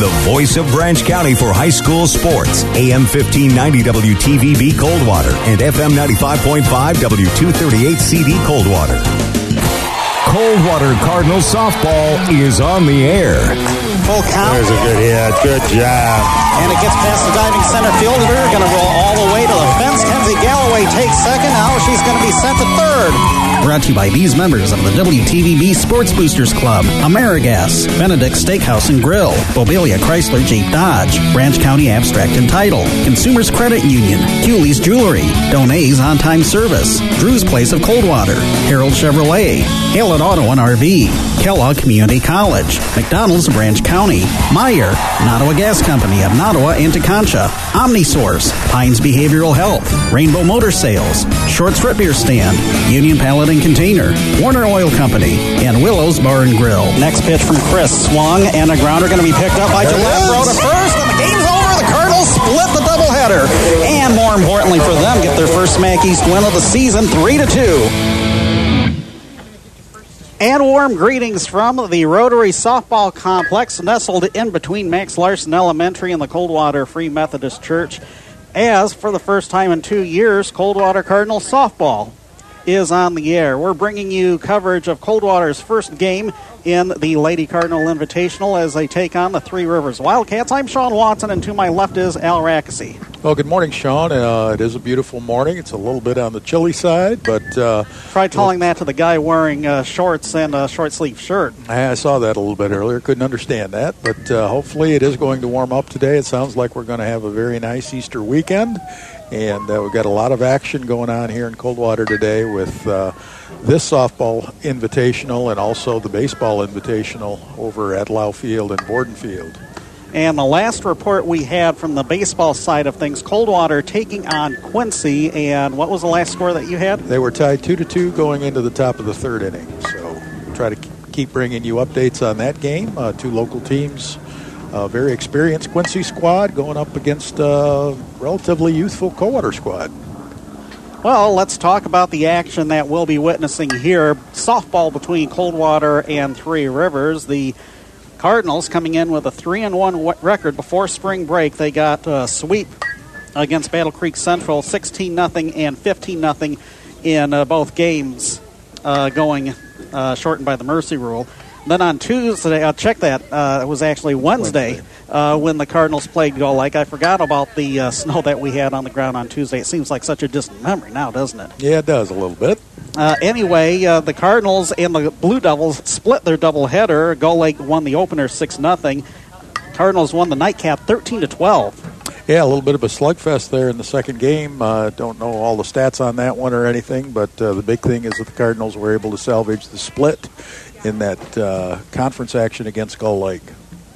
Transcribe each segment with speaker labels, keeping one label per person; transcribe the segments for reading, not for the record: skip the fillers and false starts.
Speaker 1: the voice of Branch County for high school sports. AM 1590 WTVB Coldwater and FM 95.5 W238 CD Coldwater. Coldwater Cardinals softball is on the air.
Speaker 2: Full count.
Speaker 3: There's a good hit. Good job.
Speaker 2: And it gets past the diving center fielder. Going to roll all the way to the fence. Kenzie Galloway takes second. Now she's going to be sent to third.
Speaker 4: Brought to you by these members of the WTVB Sports Boosters Club, Amerigas, Benedict Steakhouse and Grill, Bobelia Chrysler Jeep Dodge, Branch County Abstract and Title, Consumers Credit Union, Cooley's Jewelry, Donay's On-Time Service, Drew's Place of Coldwater, Harold Chevrolet, Halen Auto and RV, Kellogg Community College, McDonald's of Branch County, Meyer, Nottawa Gas Company of Nottawa and Teconcha, OmniSource, Pines Behavioral Health, Rainbow Motor Sales, Shorts Root Beer Stand, Union Pallet and Container, Warner Oil Company, and Willow's Bar and Grill.
Speaker 2: Next pitch from Chris. Swung, and a grounder going to be picked up by Gillette. Throw to first, and the game's over. The Cardinals split the doubleheader. And more importantly for them, get their first Smack East win of the season, 3-2. And warm greetings from the Rotary Softball Complex, nestled in between Max Larson Elementary and the Coldwater Free Methodist Church, as for the first time in 2 years, Coldwater Cardinals softball is on the air. We're bringing you coverage of Coldwater's first game in the Lady Cardinal Invitational as they take on the Three Rivers Wildcats. I'm Sean Watson, and to my left is Al Rackesee.
Speaker 5: Well, good morning, Sean. It is a beautiful morning. It's a little bit on the chilly side, but...
Speaker 2: Try telling that to the guy wearing shorts and a short-sleeve shirt.
Speaker 5: I saw that a little bit earlier. Couldn't understand that, but hopefully it is going to warm up today. It sounds like we're going to have a very nice Easter weekend, and we've got a lot of action going on here in Coldwater today with this softball invitational and also the baseball invitational over at Lau Field and Borden Field.
Speaker 2: And the last report we had from the baseball side of things, Coldwater taking on Quincy. And what was the last score that you had?
Speaker 5: They were tied 2-2 going into the top of the third inning. So we'll try to keep bringing you updates on that game. Two local teams, very experienced Quincy squad going up against a relatively youthful Coldwater squad.
Speaker 2: Well, let's talk about the action that we'll be witnessing here. Softball between Coldwater and Three Rivers. The Cardinals coming in with a 3-1 record before spring break. They got a sweep against Battle Creek Central, 16-0 and 15-0 in both games, going shortened by the mercy rule. Then on Tuesday, check that, it was actually Wednesday. When the Cardinals played Gull Lake. I forgot about the snow that we had on the ground on Tuesday. It seems like such a distant memory now, doesn't it?
Speaker 5: Yeah, it does a little bit.
Speaker 2: Anyway, the Cardinals and the Blue Devils split their doubleheader. Gull Lake won the opener 6-0. Cardinals won the nightcap 13-12.
Speaker 5: Yeah, a little bit of a slugfest there in the second game. Don't know all the stats on that one or anything, but the big thing is that the Cardinals were able to salvage the split in that conference action against Gull Lake.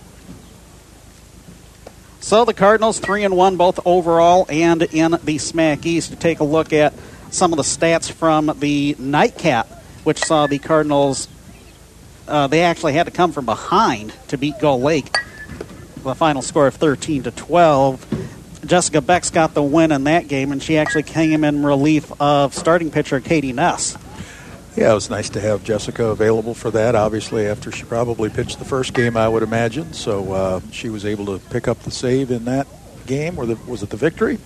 Speaker 2: So the Cardinals 3-1 both overall and in the Smack East. To take a look at some of the stats from the nightcap, which saw the Cardinals, they actually had to come from behind to beat Gull Lake. The final score of 13-12. Jessica Beck's got the win in that game, and she actually came in relief of starting pitcher Katie Ness.
Speaker 5: Yeah, it was nice to have Jessica available for that, obviously, after she probably pitched the first game, I would imagine. So she was able to pick up the save in that game. Was it the victory?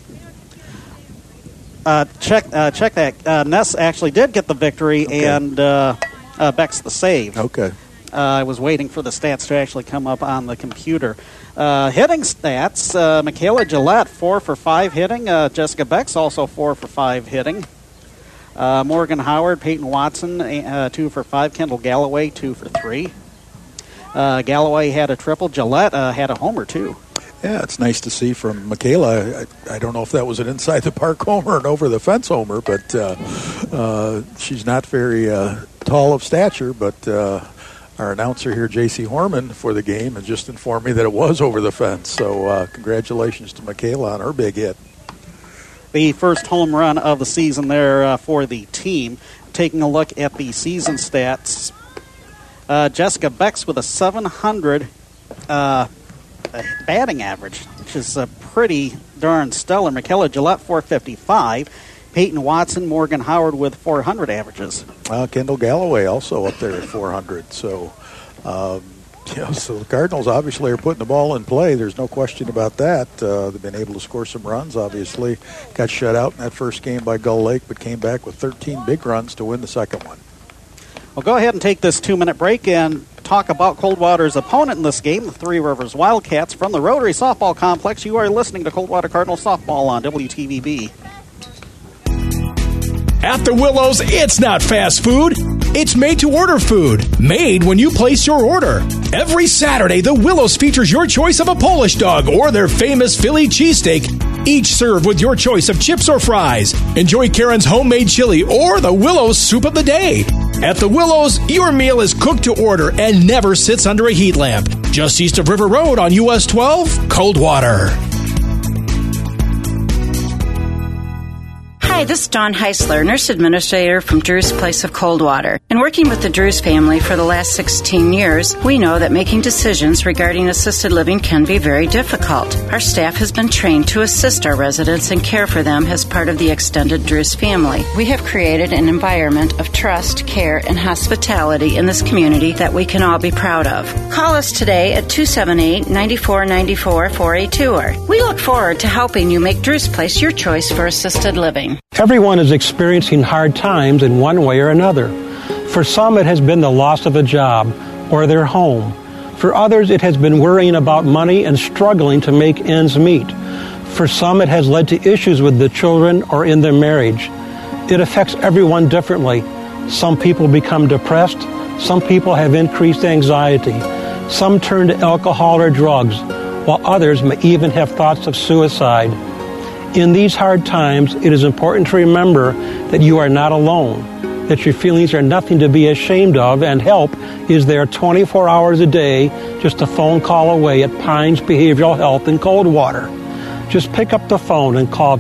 Speaker 2: Check that. Ness actually did get the victory, okay. And Beck's the save.
Speaker 5: Okay.
Speaker 2: I was waiting for the stats to actually come up on the computer. Hitting stats, Michaela Gillette, 4 for 5 hitting. Jessica Beck's also 4 for 5 hitting. Morgan Howard, Peyton Watson, 2 for 5. Kendall Galloway, 2 for 3. Galloway had a triple. Gillette had a homer, too.
Speaker 5: Yeah, it's nice to see from Michaela. I don't know if that was an inside-the-park homer or an over-the-fence homer, but she's not very tall of stature. But our announcer here, J.C. Horman, for the game, has just informed me that it was over the fence. So congratulations to Michaela on her big hit.
Speaker 2: The first home run of the season there for the team. Taking a look at the season stats, Jessica Beck's with a 700 batting average, which is pretty darn stellar. Michaela Gillette, 455. Peyton Watson, Morgan Howard with 400 averages.
Speaker 5: Kendall Galloway also up there at 400. So Yeah, so the Cardinals obviously are putting the ball in play. There's no question about that. They've been able to score some runs, obviously. Got shut out in that first game by Gull Lake, but came back with 13 big runs to win the second one.
Speaker 2: We'll go ahead and take this 2-minute break and talk about Coldwater's opponent in this game, the Three Rivers Wildcats. From the Rotary Softball Complex, you are listening to Coldwater Cardinal Softball on WTVB.
Speaker 6: At the Willows, it's not fast food. It's made-to-order food, made when you place your order. Every Saturday, the Willows features your choice of a Polish dog or their famous Philly cheesesteak, each served with your choice of chips or fries. Enjoy Karen's homemade chili or the Willows soup of the day. At the Willows, your meal is cooked to order and never sits under a heat lamp. Just east of River Road on US 12, Coldwater.
Speaker 7: Hi, this is Dawn Heisler, nurse administrator from Drew's Place of Coldwater. In working with the Drew's family for the last 16 years, we know that making decisions regarding assisted living can be very difficult. Our staff has been trained to assist our residents and care for them as part of the extended Drew's family. We have created an environment of trust, care, and hospitality in this community that we can all be proud of. Call us today at 278-9494 for a tour. We look forward to helping you make Drew's Place your choice for assisted living.
Speaker 8: Everyone is experiencing hard times in one way or another. For some, it has been the loss of a job or their home. For others, it has been worrying about money and struggling to make ends meet. For some, it has led to issues with the children or in their marriage. It affects everyone differently. Some people become depressed. Some people have increased anxiety. Some turn to alcohol or drugs, while others may even have thoughts of suicide. In these hard times, it is important to remember that you are not alone, that your feelings are nothing to be ashamed of, and help is there 24 hours a day, just a phone call away at Pines Behavioral Health in Coldwater. Just pick up the phone and call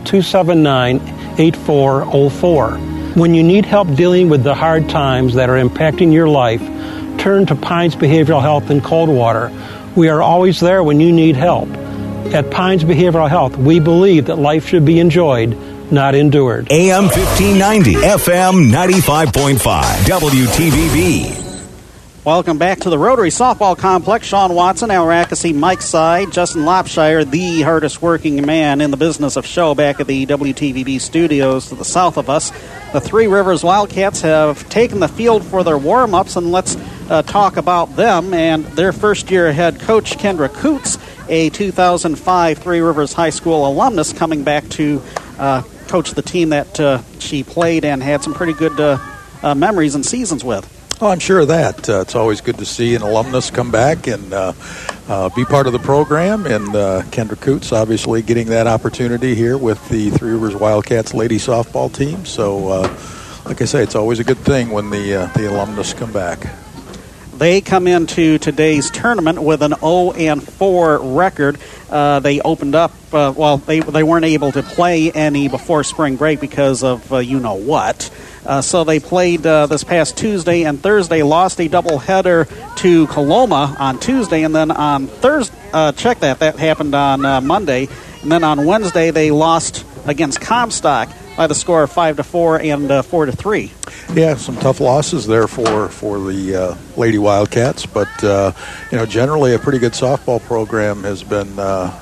Speaker 8: 279-8404. When you need help dealing with the hard times that are impacting your life, turn to Pines Behavioral Health in Coldwater. We are always there when you need help. At Pines Behavioral Health, we believe that life should be enjoyed, not endured.
Speaker 1: AM 1590, FM 95.5, WTVB.
Speaker 2: Welcome back to the Rotary Softball Complex. Sean Watson, Al Rackesee, Mike Side, Justin Lopshire, the hardest working man in the business of show, back at the WTVB studios to the south of us. The Three Rivers Wildcats have taken the field for their warm-ups, and let's talk about them and their first-year head coach, Kendra Coots, a 2005 Three Rivers High School alumnus, coming back to coach the team that she played and had some pretty good memories and seasons with.
Speaker 5: Oh, I'm sure of that. It's always good to see an alumnus come back and be part of the program. And Kendra Coots obviously getting that opportunity here with the Three Rivers Wildcats lady softball team. So, like I say, it's always a good thing when the alumnus come back.
Speaker 2: They come into today's tournament with an 0-4 record. They opened up, they weren't able to play any before spring break because of you-know-what. So they played this past Tuesday and Thursday, lost a doubleheader to Coloma on Tuesday, and then on Thursday, that happened on Monday. And then on Wednesday, they lost against Comstock by the score of 5-4 and 4-3.
Speaker 5: Yeah, some tough losses there for the Lady Wildcats, but generally a pretty good softball program has been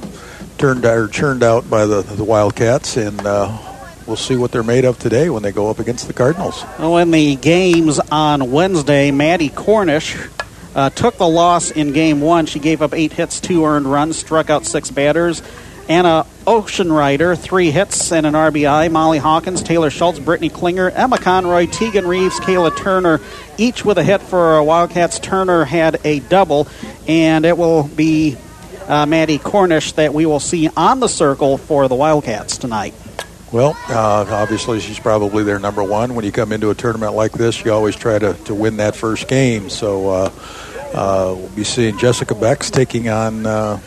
Speaker 5: churned out by the Wildcats, and we'll see what they're made of today when they go up against the Cardinals.
Speaker 2: Well, in the games on Wednesday, Maddie Cornish took the loss in Game 1. She gave up 8 hits, 2 earned runs, struck out 6 batters. Anna Oceanrider, 3 hits and an RBI. Molly Hawkins, Taylor Schultz, Brittany Klinger, Emma Conroy, Tegan Reeves, Kayla Turner, each with a hit for Wildcats. Turner had a double, and it will be Maddie Cornish that we will see on the circle for the Wildcats tonight.
Speaker 5: Well, obviously she's probably their number one. When you come into a tournament like this, you always try to win that first game. So we'll be seeing Jessica Becks taking on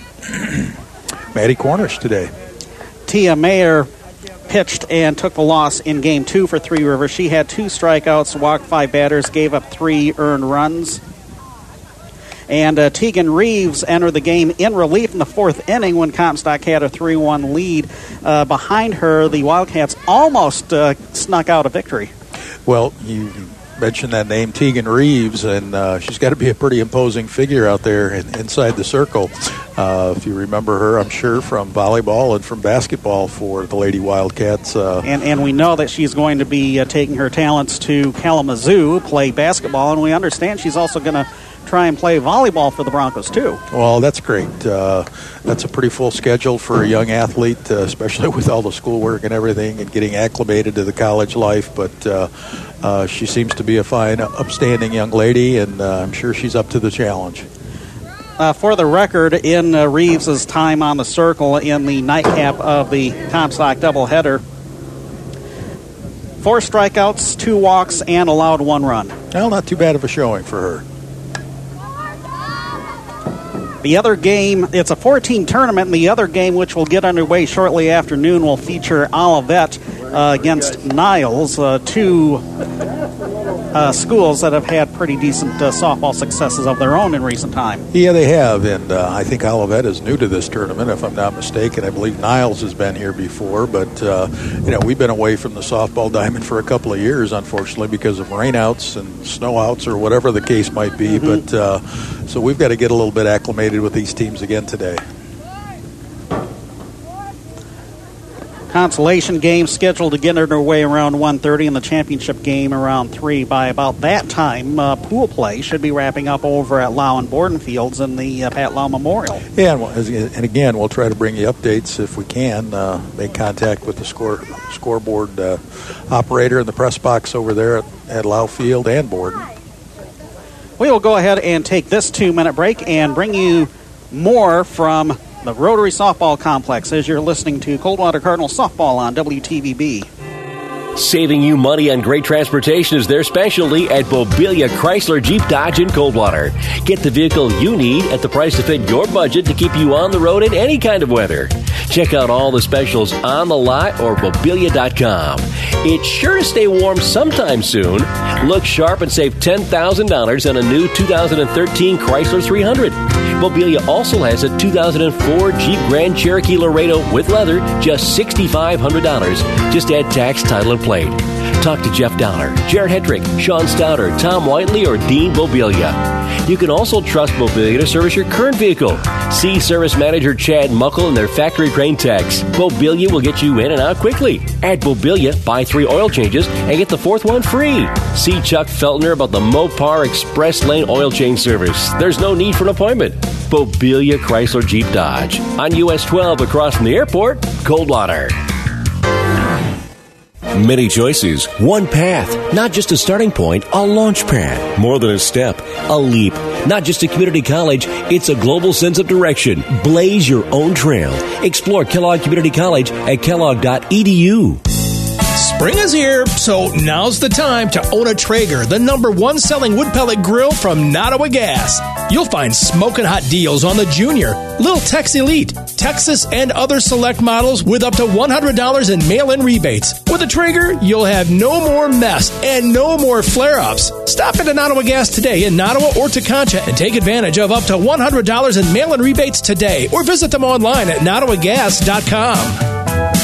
Speaker 5: Maddie Cornish today.
Speaker 2: Tia Mayer pitched and took the loss in Game 2 for Three Rivers. She had 2 strikeouts, walked 5 batters, gave up 3 earned runs. And Tegan Reeves entered the game in relief in the 4th inning when Comstock had a 3-1 lead. Behind her, the Wildcats almost snuck out a victory.
Speaker 5: Well, you mentioned that name, Tegan Reeves, and she's got to be a pretty imposing figure out there inside the circle. If you remember her, I'm sure, from volleyball and from basketball for the Lady Wildcats.
Speaker 2: And we know that she's going to be taking her talents to Kalamazoo, play basketball, and we understand she's also going to try and play volleyball for the Broncos, too. Well,
Speaker 5: that's great. That's a pretty full schedule for a young athlete, especially with all the schoolwork and everything and getting acclimated to the college life. But she seems to be a fine, upstanding young lady, and I'm sure she's up to the challenge.
Speaker 2: For the record, in Reeves' time on the circle in the nightcap of the Comstock doubleheader, 4 strikeouts, 2 walks, and allowed 1 run.
Speaker 5: Well, not too bad of a showing for her.
Speaker 2: The other game, it's a 4-team tournament, and the other game, which will get underway shortly after noon, will feature Olivet against Niles, 2 schools that have had pretty decent softball successes of their own in recent time.
Speaker 5: Yeah, they have, and I think Olivet is new to this tournament, if I'm not mistaken. I believe Niles has been here before, but we've been away from the softball diamond for a couple of years, unfortunately, because of rainouts and snowouts or whatever the case might be. Mm-hmm. But so we've got to get a little bit acclimated with these teams again today.
Speaker 2: Consolation game scheduled to get underway around 1:30 and the championship game around 3. By about that time, pool play should be wrapping up over at Lau and Borden Fields in the Pat Lau Memorial.
Speaker 5: Yeah, and again, we'll try to bring you updates if we can. Make contact with the scoreboard operator in the press box over there at Lau Field and Borden.
Speaker 2: We will go ahead and take this 2-minute break and bring you more from the Rotary Softball Complex as you're listening to Coldwater Cardinals Softball on WTVB.
Speaker 9: Saving you money on great transportation is their specialty at Bobilia Chrysler Jeep Dodge in Coldwater. Get the vehicle you need at the price to fit your budget to keep you on the road in any kind of weather. Check out all the specials on the lot or Bobilia.com. It's sure to stay warm sometime soon. Look sharp and save $10,000 on a new 2013 Chrysler 300. Bobilia also has a 2004 Jeep Grand Cherokee Laredo with leather, just $6,500. Just add tax, title, and plate. Talk to Jeff Downer, Jared Hedrick, Sean Stouter, Tom Whiteley, or Dean Bobilia. You can also trust Bobilia to service your current vehicle. See Service Manager Chad Muckle and their factory trained techs. Bobilia will get you in and out quickly. At Bobilia, buy 3 oil changes and get the 4th one free. See Chuck Feltner about the Mopar Express Lane oil change service. There's no need for an appointment. Bobilia Chrysler Jeep Dodge on US 12 across from the airport, Coldwater. Many choices, one path, not just a starting point, a launch pad. More than a step, a leap. Not just a community college, it's a global sense of direction. Blaze your own trail. Explore Kellogg Community College at kellogg.edu.
Speaker 6: Spring is here, so now's the time to own a Traeger, the #1 selling wood pellet grill from Nottawa Gas. You'll find smoking hot deals on the Junior, Little Tex Elite, Texas, and other select models with up to $100 in mail-in rebates. With a Traeger, you'll have no more mess and no more flare-ups. Stop into Nottawa Gas today in Nottawa or Teconcha and take advantage of up to $100 in mail-in rebates today, or visit them online at nottawagas.com.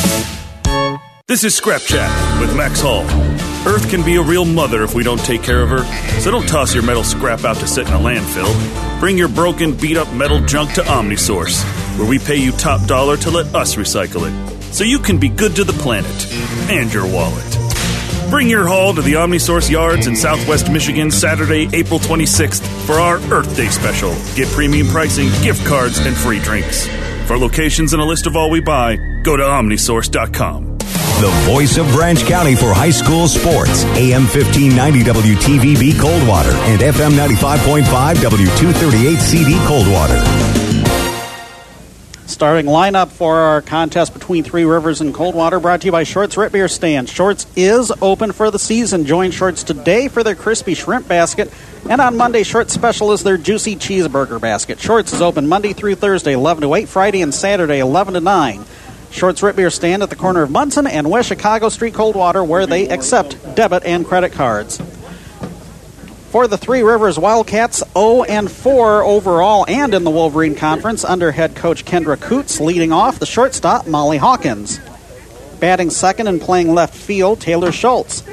Speaker 10: This is Scrap Chat with Max Hall. Earth can be a real mother if we don't take care of her, so don't toss your metal scrap out to sit in a landfill. Bring your broken, beat-up metal junk to OmniSource, where we pay you top dollar to let us recycle it, so you can be good to the planet and your wallet. Bring your haul to the OmniSource yards in Southwest Michigan Saturday, April 26th for our Earth Day special. Get premium pricing, gift cards, and free drinks. For locations and a list of all we buy, go to omnisource.com.
Speaker 1: The voice of Branch County for high school sports. AM 1590 WTVB Coldwater and FM 95.5 W238 CD Coldwater.
Speaker 2: Starting lineup for our contest between Three Rivers and Coldwater, brought to you by Shorts Root Beer Stand. Shorts is open for the season. Join Shorts today for their crispy shrimp basket. And on Monday, Shorts special is their juicy cheeseburger basket. Shorts is open Monday through Thursday, 11 to 8, Friday and Saturday, 11 to 9. Shorts Root Beer Stand at the corner of Munson and West Chicago Street, Coldwater, where they accept debit and credit cards. For the Three Rivers Wildcats, 0-4 overall and in the Wolverine Conference under head coach Kendra Coots, leading off the shortstop Molly Hawkins. Batting second and playing left field, Taylor Schultz.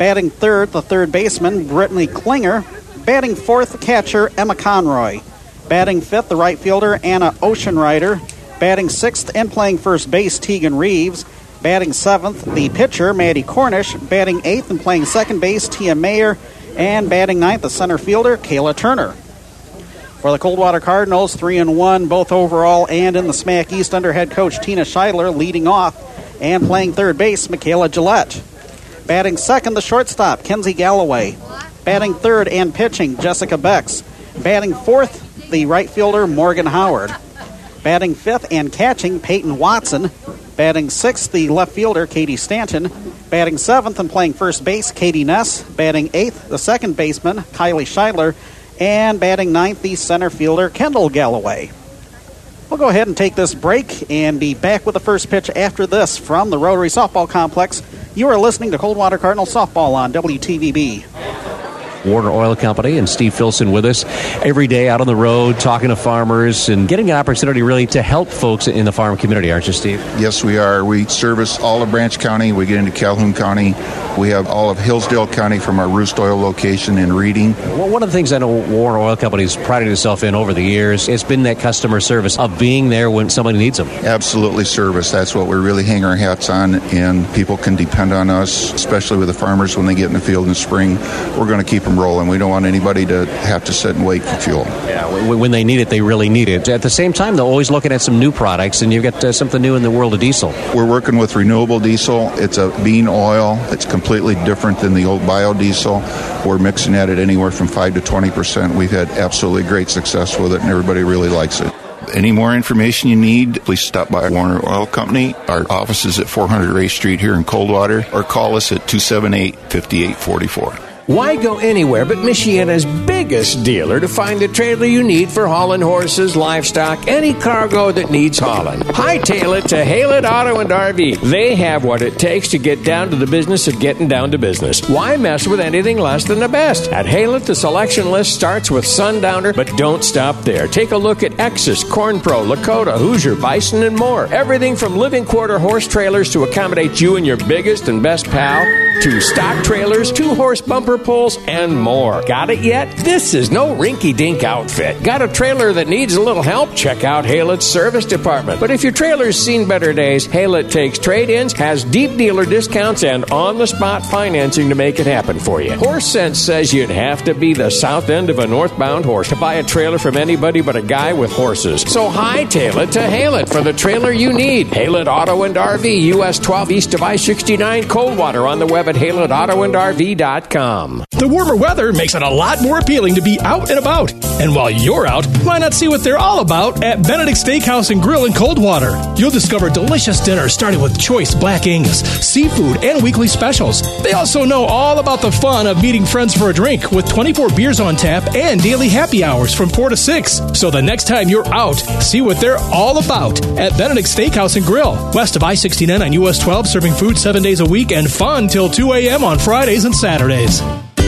Speaker 2: Batting third, the third baseman, Brittany Klinger. Batting fourth, the catcher, Emma Conroy. Batting fifth, the right fielder, Anna Oceanrider. Batting sixth and playing first base, Tegan Reeves. Batting seventh, the pitcher, Maddie Cornish. Batting eighth and playing second base, Tia Mayer. And batting ninth, the center fielder, Kayla Turner. For the Coldwater Cardinals, 3-1, both overall and in the SMAC East under head coach Tina Scheidler, leading off. And playing third base, Michaela Gillette. Batting second, the shortstop, Kenzie Galloway. Batting third and pitching, Jessica Becks. Batting fourth, the right fielder, Morgan Howard. Batting fifth and catching, Peyton Watson. Batting sixth, the left fielder, Katie Stanton. Batting seventh and playing first base, Katie Ness. Batting eighth, the second baseman, Kylie Scheidler. And batting ninth, the center fielder, Kendall Galloway. We'll go ahead and take this break and be back with the first pitch after this from the Rotary Softball Complex. You are listening to Coldwater Cardinal Softball on WTVB.
Speaker 9: Warner Oil Company and Steve Filson with us every day out on the road talking to farmers and getting an opportunity really to help folks in the farm community, aren't you, Steve?
Speaker 11: Yes, we are. We service all of Branch County. We get into Calhoun County. We have all of Hillsdale County from our Roost Oil location in Reading.
Speaker 9: Well, one of the things I know Warner Oil Company has prided itself in over the years, it's been that customer service of being there when somebody needs them.
Speaker 11: Absolutely service. That's what we really hang our hats on, and people can depend on us, especially with the farmers when they get in the field in the spring. We're going to keep them rolling. We don't want anybody to have to sit and wait for fuel.
Speaker 9: Yeah, when they need it, they really need it. At the same time, they're always looking at some new products, and you've got something new in the world of diesel.
Speaker 11: We're working with renewable diesel. It's a bean oil. It's completely different than the old biodiesel. We're mixing at it anywhere from 5 to 20%. We've had absolutely great success with it, and everybody really likes it. Any more information you need, please stop by Warner Oil Company. Our office is at 400 Ray Street here in Coldwater, or call us at 278-5844.
Speaker 12: Why go anywhere but Michiana's biggest dealer to find the trailer you need for hauling horses, livestock, any cargo that needs hauling? Hightail it to Haylett Auto and RV. They have what it takes to get down to the business of getting down to business. Why mess with anything less than the best? At Haylett, the selection list starts with Sundowner, but don't stop there. Take a look at Exus, Corn Pro, Lakota, Hoosier, Bison, and more. Everything from living quarter horse trailers to accommodate you and your biggest and best pal, to stock trailers, 2-horse bumper pulls, and more. Got it yet? This is no rinky-dink outfit. Got a trailer that needs a little help? Check out Haylett's service department. But if your trailer's seen better days, Haylett takes trade-ins, has deep dealer discounts, and on-the-spot financing to make it happen for you. Horse Sense says you'd have to be the south end of a northbound horse to buy a trailer from anybody but a guy with horses. So hightail it to Haylett for the trailer you need. Haylett Auto and RV, US 12 east of I-69, Coldwater, on the web at HaylettAutoandRV.com.
Speaker 6: The warmer weather makes it a lot more appealing to be out and about. And while you're out, why not see what they're all about at Benedict Steakhouse and Grill in Coldwater? You'll discover delicious dinners starting with choice Black Angus, seafood, and weekly specials. They also know all about the fun of meeting friends for a drink with 24 beers on tap and daily happy hours from 4 to 6. So the next time you're out, see what they're all about at Benedict Steakhouse and Grill, west of I-69 on US 12, serving food 7 days a week and fun till 2 a.m. on Fridays and Saturdays.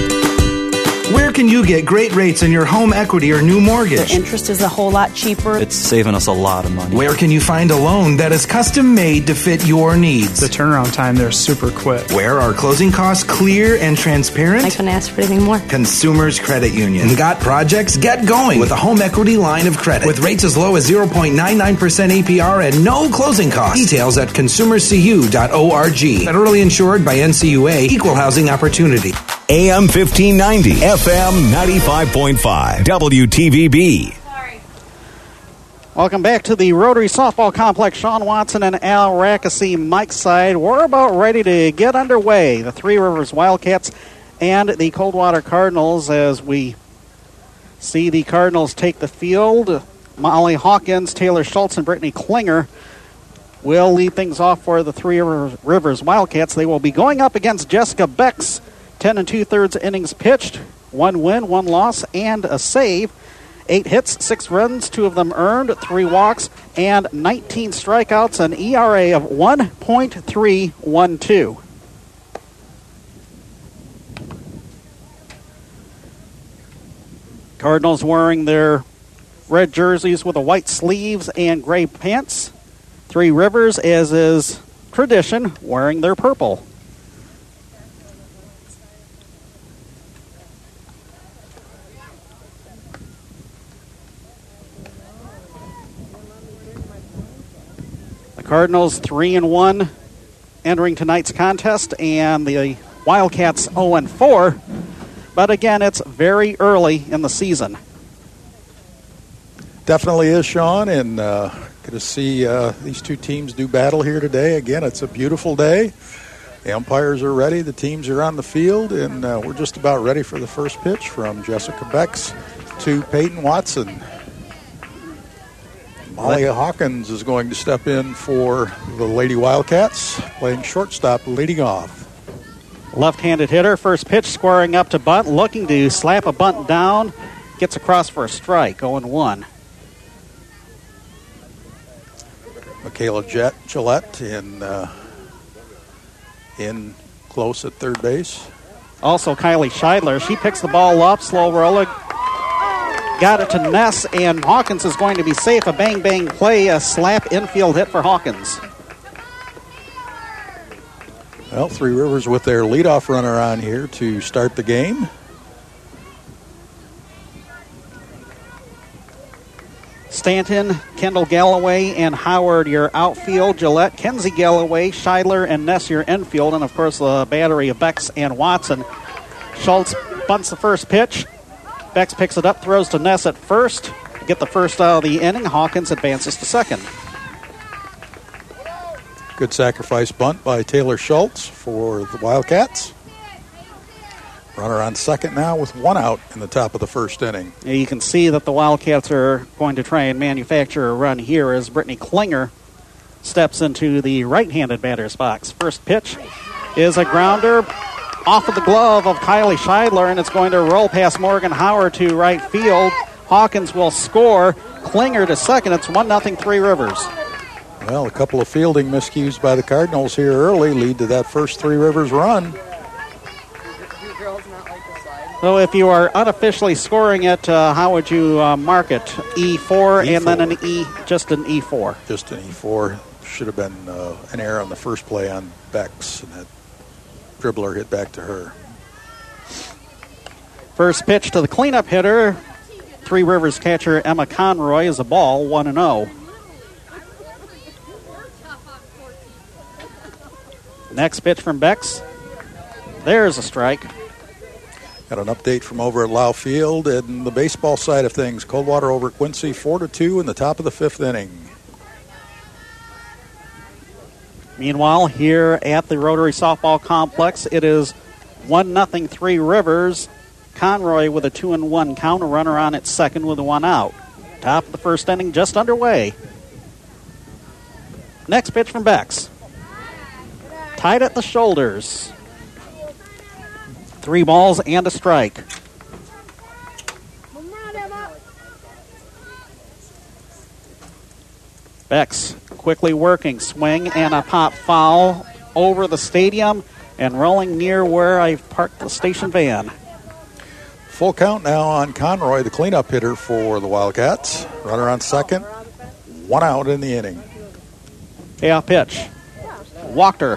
Speaker 13: Where can you get great rates on your home equity or new mortgage?
Speaker 14: The interest is a whole lot cheaper.
Speaker 15: It's saving us a lot of money.
Speaker 13: Where can you find a loan that is custom made to fit your needs?
Speaker 16: The turnaround time there is super quick.
Speaker 13: Where are closing costs clear and transparent?
Speaker 14: I couldn't ask for anything more.
Speaker 13: Consumers Credit Union. Got projects? Get going with a home equity line of credit with rates as low as 0.99% APR and no closing costs. Details at consumerscu.org. Federally insured by NCUA. Equal housing opportunity.
Speaker 1: AM 1590, FM 95.5, WTVB.
Speaker 2: Welcome back to the Rotary Softball Complex. Sean Watson and Al Rackesee, Mike's side. We're about ready to get underway. The Three Rivers Wildcats and the Coldwater Cardinals, as we see the Cardinals take the field. Molly Hawkins, Taylor Schultz, and Brittany Klinger will lead things off for the Three Rivers Wildcats. They will be going up against Jessica Becks. 10 2/3 innings pitched, 1 win, 1 loss, and a save. 8 hits, 6 runs, 2 of them earned, 3 walks, and 19 strikeouts, an ERA of 1.312. Cardinals wearing their red jerseys with the white sleeves and gray pants. Three Rivers, as is tradition, wearing their purple. Cardinals 3-1 entering tonight's contest, and the Wildcats 0-4. But again, it's very early in the season.
Speaker 5: Definitely is, Sean, and good to see these two teams do battle here today. Again, it's a beautiful day. The umpires are ready, the teams are on the field, and we're just about ready for the first pitch from Jessica Becks to Peyton Watson. Molly Hawkins is going to step in for the Lady Wildcats, playing shortstop, leading off.
Speaker 2: Left-handed hitter, first pitch squaring up to bunt, looking to slap a bunt down, gets across for a strike, 0-1.
Speaker 5: Michaela Gillette in close at third base.
Speaker 2: Also Kylie Scheidler, she picks the ball up, slow roller, got it to Ness, and Hawkins is going to be safe. A bang-bang play, a slap infield hit for Hawkins.
Speaker 5: Well, Three Rivers with their leadoff runner on here to start the game.
Speaker 2: Stanton, Kendall Galloway, and Howard, your outfield. Gillette, Kenzie Galloway, Scheidler, and Ness, your infield. And, of course, the battery of Becks and Watson. Schultz bunts the first pitch. Becks picks it up, throws to Ness at first. Get the first out of the inning. Hawkins advances to second.
Speaker 5: Good sacrifice bunt by Taylor Schultz for the Wildcats. Runner on second now with one out in the top of the first inning.
Speaker 2: You can see that the Wildcats are going to try and manufacture a run here as Brittany Klinger steps into the right-handed batter's box. First pitch is a grounder off of the glove of Kylie Scheidler, and it's going to roll past Morgan Howard to right field. Hawkins will score. Klinger to second. It's 1-0 Three Rivers.
Speaker 5: Well, a couple of fielding miscues by the Cardinals here early lead to that first Three Rivers run.
Speaker 2: So if you are unofficially scoring it, how would you mark it? E4 and then an E, just an E4.
Speaker 5: Just an E4. Should have been an error on the first play on Becks, and that dribbler hit back to her.
Speaker 2: First pitch to the cleanup hitter. Three Rivers catcher Emma Conroy is a ball, 1-0. Next pitch from Becks. There's a strike.
Speaker 5: Got an update from over at Lau Field and the baseball side of things. Coldwater over Quincy 4-2 in the top of the fifth inning.
Speaker 2: Meanwhile, here at the Rotary Softball Complex, it is 1-0 Three Rivers. Conroy with a 2-1 count, a runner on at second with one out. Top of the first inning just underway. Next pitch from Becks. Tied at the shoulders. 3 balls and a strike. Becks quickly working, swing and a pop foul over the stadium and rolling near where I've parked the station van.
Speaker 5: Full count now on Conroy, the cleanup hitter for the Wildcats. Runner on second, one out in the inning.
Speaker 2: Payoff pitch. Walked her.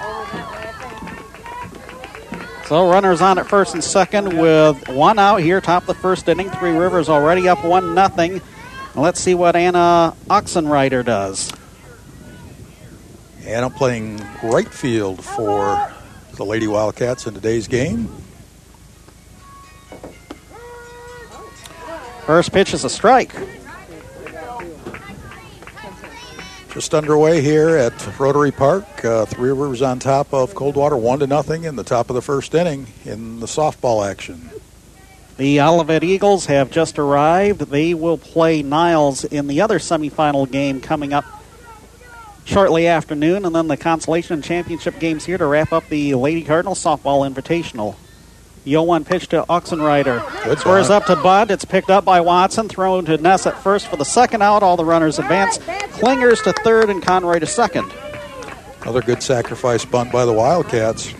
Speaker 2: So runners on at first and second with one out here, top of the first inning. Three Rivers already up 1-0. Let's see what Anna Oxenreiter does.
Speaker 5: Anna playing right field for the Lady Wildcats in today's game.
Speaker 2: First pitch is a strike.
Speaker 5: Just underway here at Rotary Park. Three Rivers on top of Coldwater 1-0 in the top of the first inning in the softball action.
Speaker 2: The Olivet Eagles have just arrived. They will play Niles in the other semifinal game coming up shortly after noon, and then the consolation and championship games here to wrap up the Lady Cardinals softball invitational. The 0-1 pitch to Oxenreiter. Squares up to Bud. It's picked up by Watson. Thrown to Ness at first for the second out. All the runners advance. Klingers to third and Conroy to second.
Speaker 5: Another good sacrifice bunt by the Wildcats.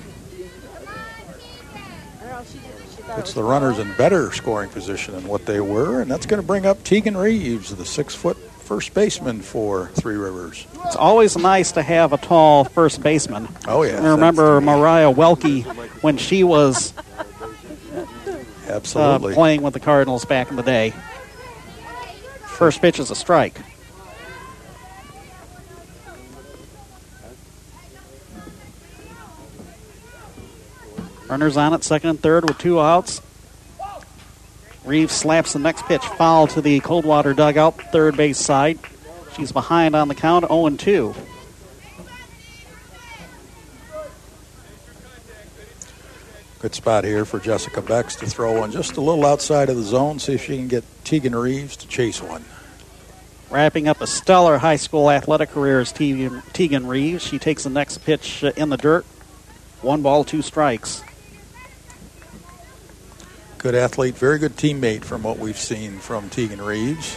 Speaker 5: Puts the runners in better scoring position than what they were, and that's going to bring up Tegan Reeves, the 6-foot first baseman for Three Rivers.
Speaker 2: It's always nice to have a tall first baseman.
Speaker 5: Oh, yeah.
Speaker 2: I remember Mariah Welke when she was
Speaker 5: absolutely
Speaker 2: playing with the Cardinals back in the day. First pitch is a strike. Runners on at second and third with 2 outs. Reeves slaps the next pitch foul to the Coldwater dugout, third base side. She's behind on the count, 0-2.
Speaker 5: Good spot here for Jessica Becks to throw one just a little outside of the zone, see if she can get Tegan Reeves to chase one.
Speaker 2: Wrapping up a stellar high school athletic career is Tegan Reeves. She takes the next pitch in the dirt. 1 ball, 2 strikes.
Speaker 5: Good athlete, very good teammate from what we've seen from Tegan Reeves.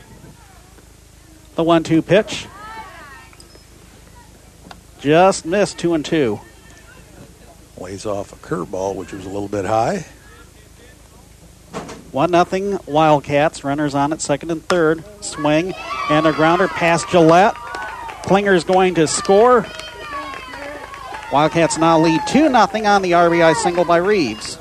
Speaker 2: The 1-2 pitch. Just missed, 2-2.
Speaker 5: Lays off a curveball, which was a little bit high.
Speaker 2: 1-0 Wildcats. Runners on at second and third. Swing and a grounder past Gillette. Klinger's going to score. Wildcats now lead 2-0 on the RBI single by Reeves.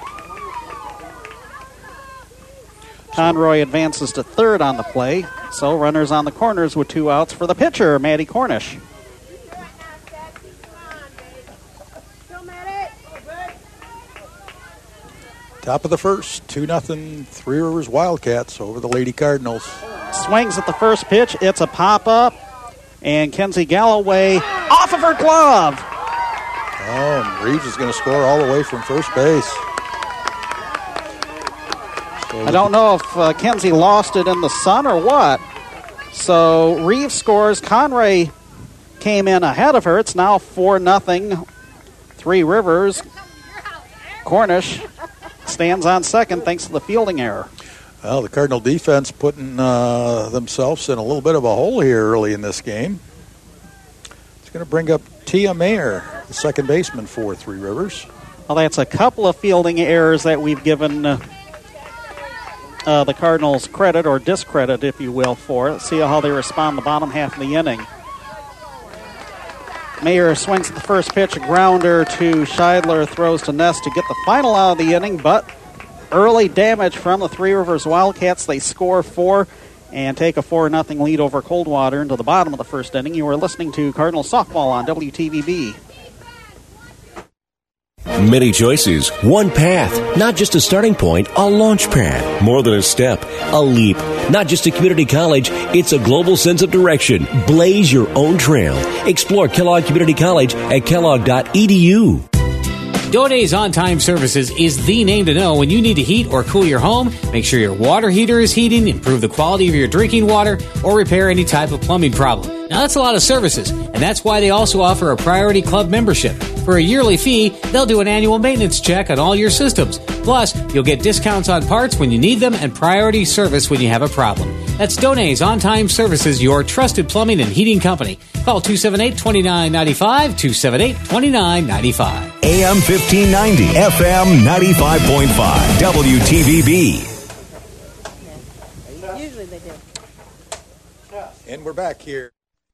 Speaker 2: Conroy advances to third on the play. So runners on the corners with 2 outs for the pitcher, Maddie Cornish.
Speaker 5: Top of the first, 2-0 Three Rivers Wildcats over the Lady Cardinals.
Speaker 2: Swings at the first pitch. It's a pop-up. And Kenzie Galloway off of her glove.
Speaker 5: Oh, and Reeves is going to score all the way from first base. So
Speaker 2: I don't know if Kenzie lost it in the sun or what. So Reeves scores. Conroy came in ahead of her. It's now 4-0 Three Rivers. Cornish stands on second thanks to the fielding error.
Speaker 5: Well, the Cardinal defense putting themselves in a little bit of a hole here early in this game. It's going to bring up Tia Mayer, the second baseman for Three Rivers.
Speaker 2: Well, that's a couple of fielding errors that we've given the Cardinals credit or discredit, if you will, for it. See how they respond the bottom half of the inning. Mayer swings at the first pitch, a grounder to Scheidler, throws to Ness to get the final out of the inning, but early damage from the Three Rivers Wildcats. They score 4 and take a 4-0 lead over Coldwater into the bottom of the first inning. You are listening to Cardinal Softball on WTVB.
Speaker 9: Many choices, one path, not just a starting point, a launch pad. More than a step, a leap. Not just a community college, it's a global sense of direction. Blaze your own trail. Explore Kellogg Community College at kellogg.edu.
Speaker 15: Donay's On-Time Services is the name to know when you need to heat or cool your home, make sure your water heater is heating, improve the quality of your drinking water, or repair any type of plumbing problem. Now, that's a lot of services, and that's why they also offer a Priority Club membership. For a yearly fee, they'll do an annual maintenance check on all your systems. Plus, you'll get discounts on parts when you need them and priority service when you have a problem. That's Donay's On-Time Services, your trusted plumbing and heating company. Call 278-2995, 278-2995.
Speaker 1: AM 1590, FM 95.5, WTVB.
Speaker 14: Usually they do.
Speaker 5: And we're back here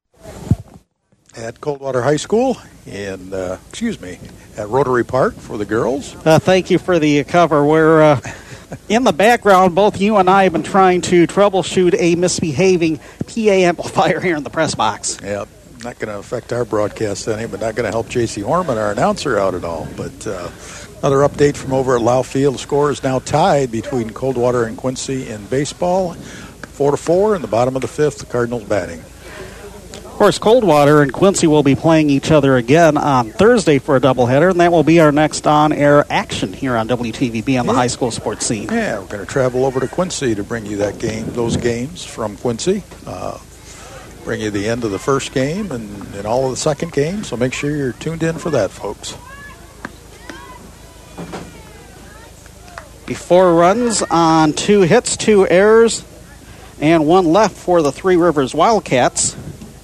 Speaker 5: at Coldwater High School and, at Rotary Park for the girls.
Speaker 2: Thank you for the cover. We're in the background. Both you and I have been trying to troubleshoot a misbehaving PA amplifier here in the press box.
Speaker 5: Yeah, not going to affect our broadcast any, but not going to help J.C. Horman, our announcer, out at all. But another update from over at Lau Field. The score is now tied between Coldwater and Quincy in baseball. 4-4 in the bottom of the fifth. The Cardinals batting.
Speaker 2: Of course, Coldwater and Quincy will be playing each other again on Thursday for a doubleheader, and that will be our next on-air action here on WTVB on the high school sports scene.
Speaker 5: Yeah, we're going to travel over to Quincy to bring you those games from Quincy. Bring you the end of the first game and all of the second game, so make sure you're tuned in for that, folks.
Speaker 2: 4 runs on 2 hits, 2 errors, and 1 left for the Three Rivers Wildcats.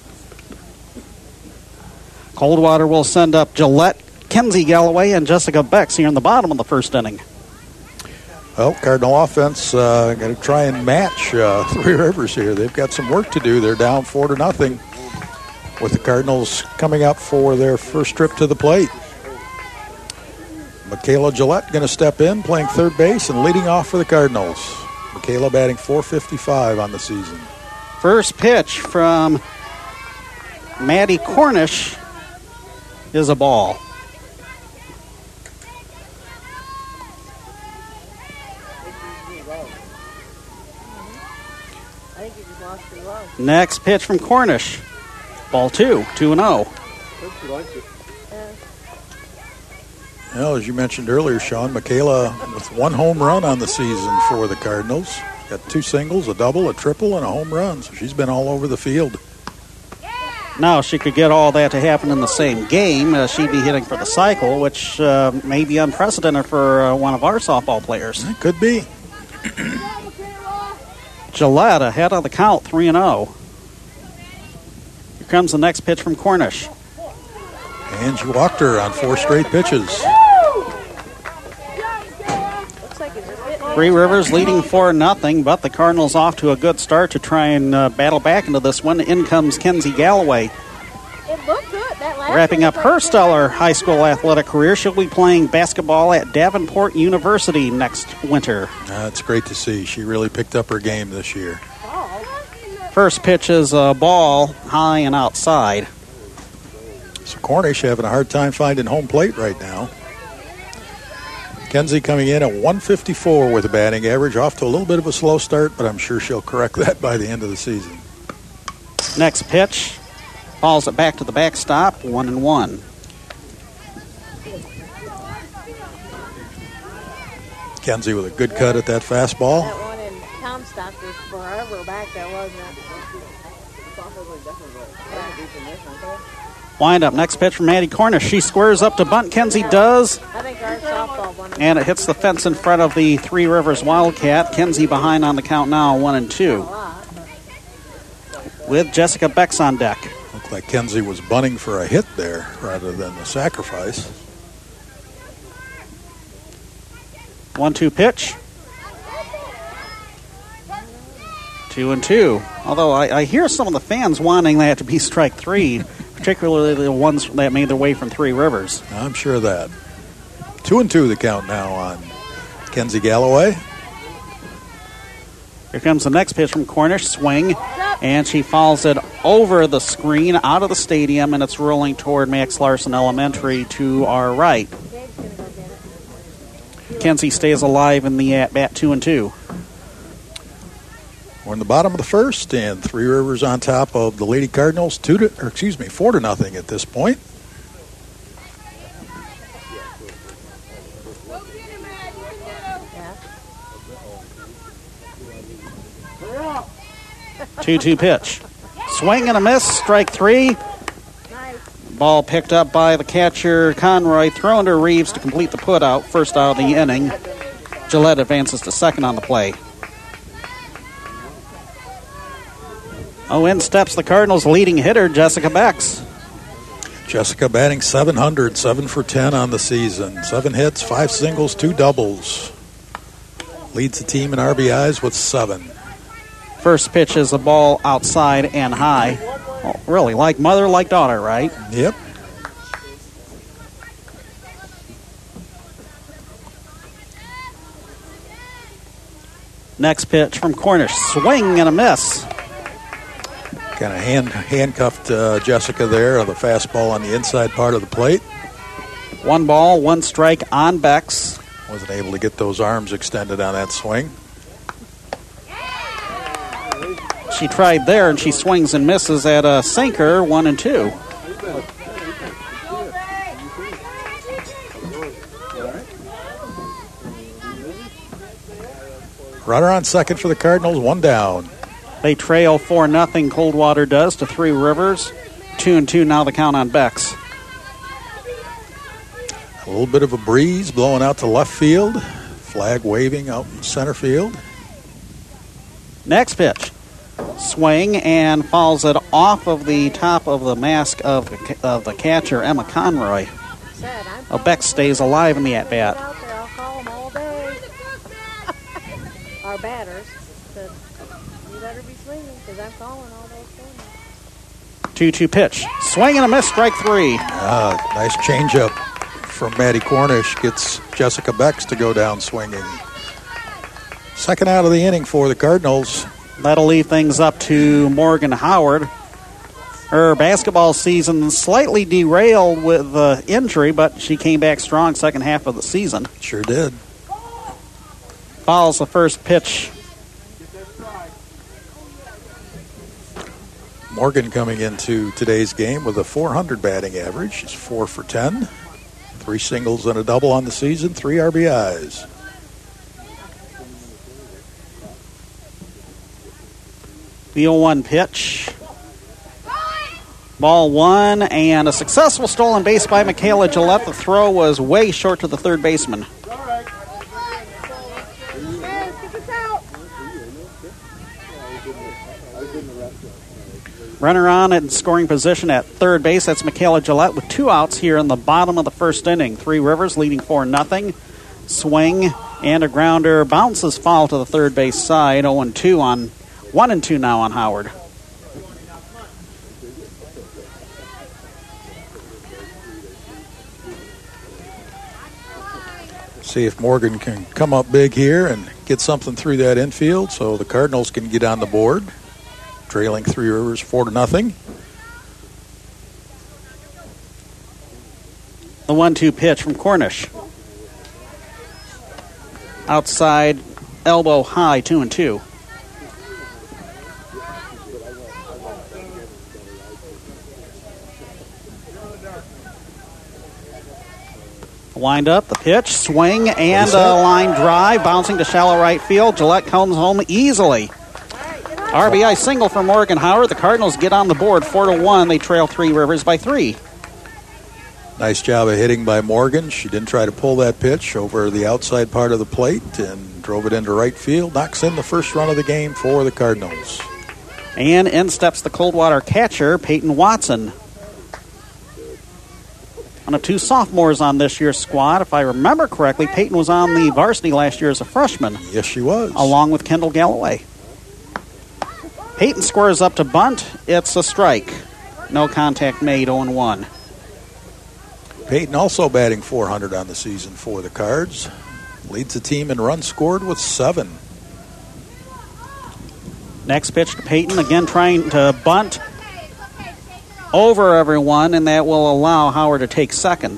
Speaker 2: Coldwater will send up Gillette, Kenzie Galloway, and Jessica Becks here in the bottom of the first inning.
Speaker 5: Well, Cardinal offense going to try and match Three Rivers here. They've got some work to do. They're down 4-0 with the Cardinals coming up for their first trip to the plate. Michaela Gillette going to step in, playing third base and leading off for the Cardinals. Michaela batting .455 on the season.
Speaker 2: First pitch from Maddie Cornish is a ball. Next pitch from Cornish. Ball 2-0.
Speaker 5: Well, as you mentioned earlier, Sean, Michaela with 1 home run on the season for the Cardinals. Got 2 singles, a double, a triple, and a home run. So she's been all over the field.
Speaker 2: Now, if she could get all that to happen in the same game, she'd be hitting for the cycle, which may be unprecedented for one of our softball players.
Speaker 5: It could be.
Speaker 2: Gillette ahead of the count, 3-0. Here comes the next pitch from Cornish.
Speaker 5: Angie walked her on 4 straight pitches.
Speaker 2: Three Rivers leading 4-0, but the Cardinals off to a good start to try and battle back into this one. In comes Kenzie Galloway. Wrapping up her stellar high school athletic career, she'll be playing basketball at Davenport University next winter.
Speaker 5: It's great to see. She really picked up her game this year.
Speaker 2: First pitch is a ball high and outside.
Speaker 5: So Cornish having a hard time finding home plate right now. Kenzie coming in at 154 with a batting average, off to a little bit of a slow start, but I'm sure she'll correct that by the end of the season.
Speaker 2: Next pitch, falls it back to the backstop, 1-1.
Speaker 5: Kenzie with a good cut at that fastball.
Speaker 17: That one in Comstock was forever back there, wasn't it?
Speaker 2: Wind up, next pitch from Maddie Cornish. She squares up to bunt. Kenzie does.
Speaker 17: I think our softball one.
Speaker 2: And it hits the fence in front of the Three Rivers Wildcat. Kenzie behind on the count now, 1-2. With Jessica Becks on deck.
Speaker 5: Looked like Kenzie was bunting for a hit there rather than the sacrifice.
Speaker 2: 1-2 pitch. 2-2. Although I hear some of the fans wanting that to be strike 3, particularly the ones that made their way from Three Rivers.
Speaker 5: I'm sure of that. 2-2 the count now on Kenzie Galloway.
Speaker 2: Here comes the next pitch from Cornish. Swing. And she fouls it over the screen, out of the stadium, and it's rolling toward Max Larson Elementary to our right. Kenzie stays alive in the at-bat, 2-2.
Speaker 5: We're in the bottom of the first, and Three Rivers on top of the Lady Cardinals, 4-0 at this point.
Speaker 2: Two pitch. Swing and a miss, strike 3. Ball picked up by the catcher, Conroy, thrown to Reeves to complete the putout, first out of the inning. Gillette advances to second on the play. In steps the Cardinals' leading hitter, Jessica Becks.
Speaker 5: Jessica batting .700, 7 for 10 on the season. 7 hits, 5 singles, 2 doubles. Leads the team in RBIs with 7.
Speaker 2: First pitch is a ball outside and high. Well, really, like mother, like daughter, right?
Speaker 5: Yep.
Speaker 2: Next pitch from Cornish. Swing and a miss.
Speaker 5: Kind of handcuffed Jessica there on the fastball on the inside part of the plate.
Speaker 2: 1 ball, 1 strike on Becks.
Speaker 5: Wasn't able to get those arms extended on that swing.
Speaker 2: She tried there, and she swings and misses at a sinker, 1-2.
Speaker 5: Runner on second for the Cardinals, 1 down.
Speaker 2: They trail 4-0, Coldwater does, to Three Rivers. 2-2 now the count on Becks.
Speaker 5: A little bit of a breeze blowing out to left field. Flag waving out in center field.
Speaker 2: Next pitch. Swing and fouls it off of the top of the mask of the catcher, Emma Conroy. Becks stays alive in the at-bat.
Speaker 17: I'll call them all day. Our batters said, you better be swinging because I'm calling all those things.
Speaker 2: 2-2 pitch. Swing and a miss, strike 3.
Speaker 5: Nice changeup from Maddie Cornish. Gets Jessica Becks to go down swinging. Second out of the inning for the Cardinals.
Speaker 2: That'll leave things up to Morgan Howard. Her basketball season slightly derailed with injury, but she came back strong second half of the season.
Speaker 5: Sure did.
Speaker 2: Fouls the first pitch.
Speaker 5: Morgan coming into today's game with a .400 batting average. She's 4 for 10. 3 singles and a double on the season, 3 RBIs.
Speaker 2: The 0-1 pitch. Ball 1, and a successful stolen base by Michaela Gillette. The throw was way short to the third baseman. Runner on in scoring position at third base. That's Michaela Gillette with 2 outs here in the bottom of the first inning. Three Rivers leading 4-0. Swing and a grounder. Bounces foul to the third base side. 0-2 on 1-2 now on Howard.
Speaker 5: See if Morgan can come up big here and get something through that infield so the Cardinals can get on the board. Trailing Three Rivers 4-0.
Speaker 2: The 1-2 pitch from Cornish. Outside, elbow high, 2-2. Wind up, the pitch, swing, and a line drive, bouncing to shallow right field. Gillette comes home easily. RBI single for Morgan Howard. The Cardinals get on the board 4-1. They trail Three Rivers by 3.
Speaker 5: Nice job of hitting by Morgan. She didn't try to pull that pitch over the outside part of the plate and drove it into right field. Knocks in the first run of the game for the Cardinals.
Speaker 2: And in steps the Coldwater catcher, Peyton Watson. One of 2 sophomores on this year's squad. If I remember correctly, Peyton was on the varsity last year as a freshman.
Speaker 5: Yes, she was.
Speaker 2: Along with Kendall Galloway. Peyton squares up to bunt. It's a strike. No contact made, 0-1.
Speaker 5: Peyton also batting .400 on the season for the Cards. Leads the team in runs scored with 7.
Speaker 2: Next pitch to Peyton, again trying to bunt over everyone, and that will allow Howard to take second.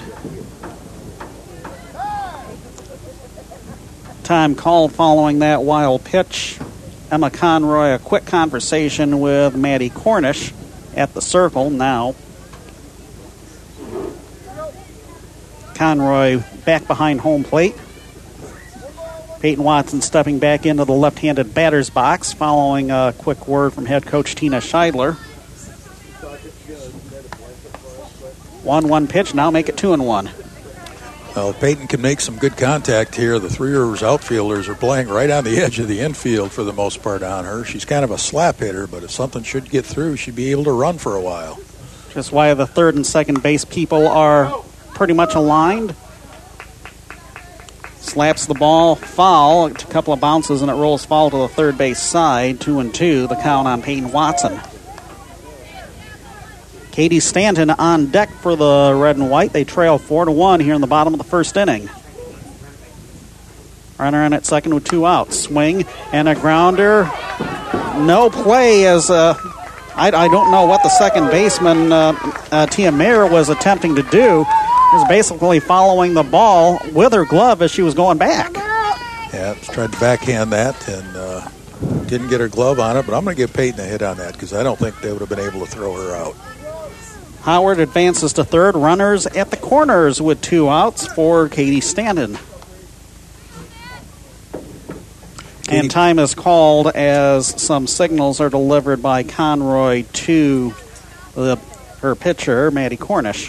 Speaker 2: Time called following that wild pitch. Emma Conroy, a quick conversation with Maddie Cornish at the circle now. Conroy back behind home plate. Peyton Watson stepping back into the left-handed batter's box following a quick word from head coach Tina Scheidler. 1-1 pitch, now make it 2-1.
Speaker 5: Well, Peyton can make some good contact here. The Three Rivers outfielders are playing right on the edge of the infield for the most part on her. She's kind of a slap hitter, but if something should get through, she'd be able to run for a while.
Speaker 2: Just why the third and second base people are pretty much aligned. Slaps the ball foul. A couple of bounces and it rolls foul to the third base side. 2-2, the count on Peyton Watson. Katie Stanton on deck for the red and white. They trail 4-1 here in the bottom of the first inning. Runner in at second with 2 outs. Swing and a grounder. No play as I don't know what the second baseman, Tia Mayer, was attempting to do. She was basically following the ball with her glove as she was going back.
Speaker 5: Yeah, tried to backhand that and didn't get her glove on it, but I'm going to give Peyton a hit on that because I don't think they would have been able to throw her out.
Speaker 2: Howard advances to third. Runners at the corners with 2 outs for Katie Stanton. And time is called as some signals are delivered by Conroy to her pitcher, Maddie Cornish.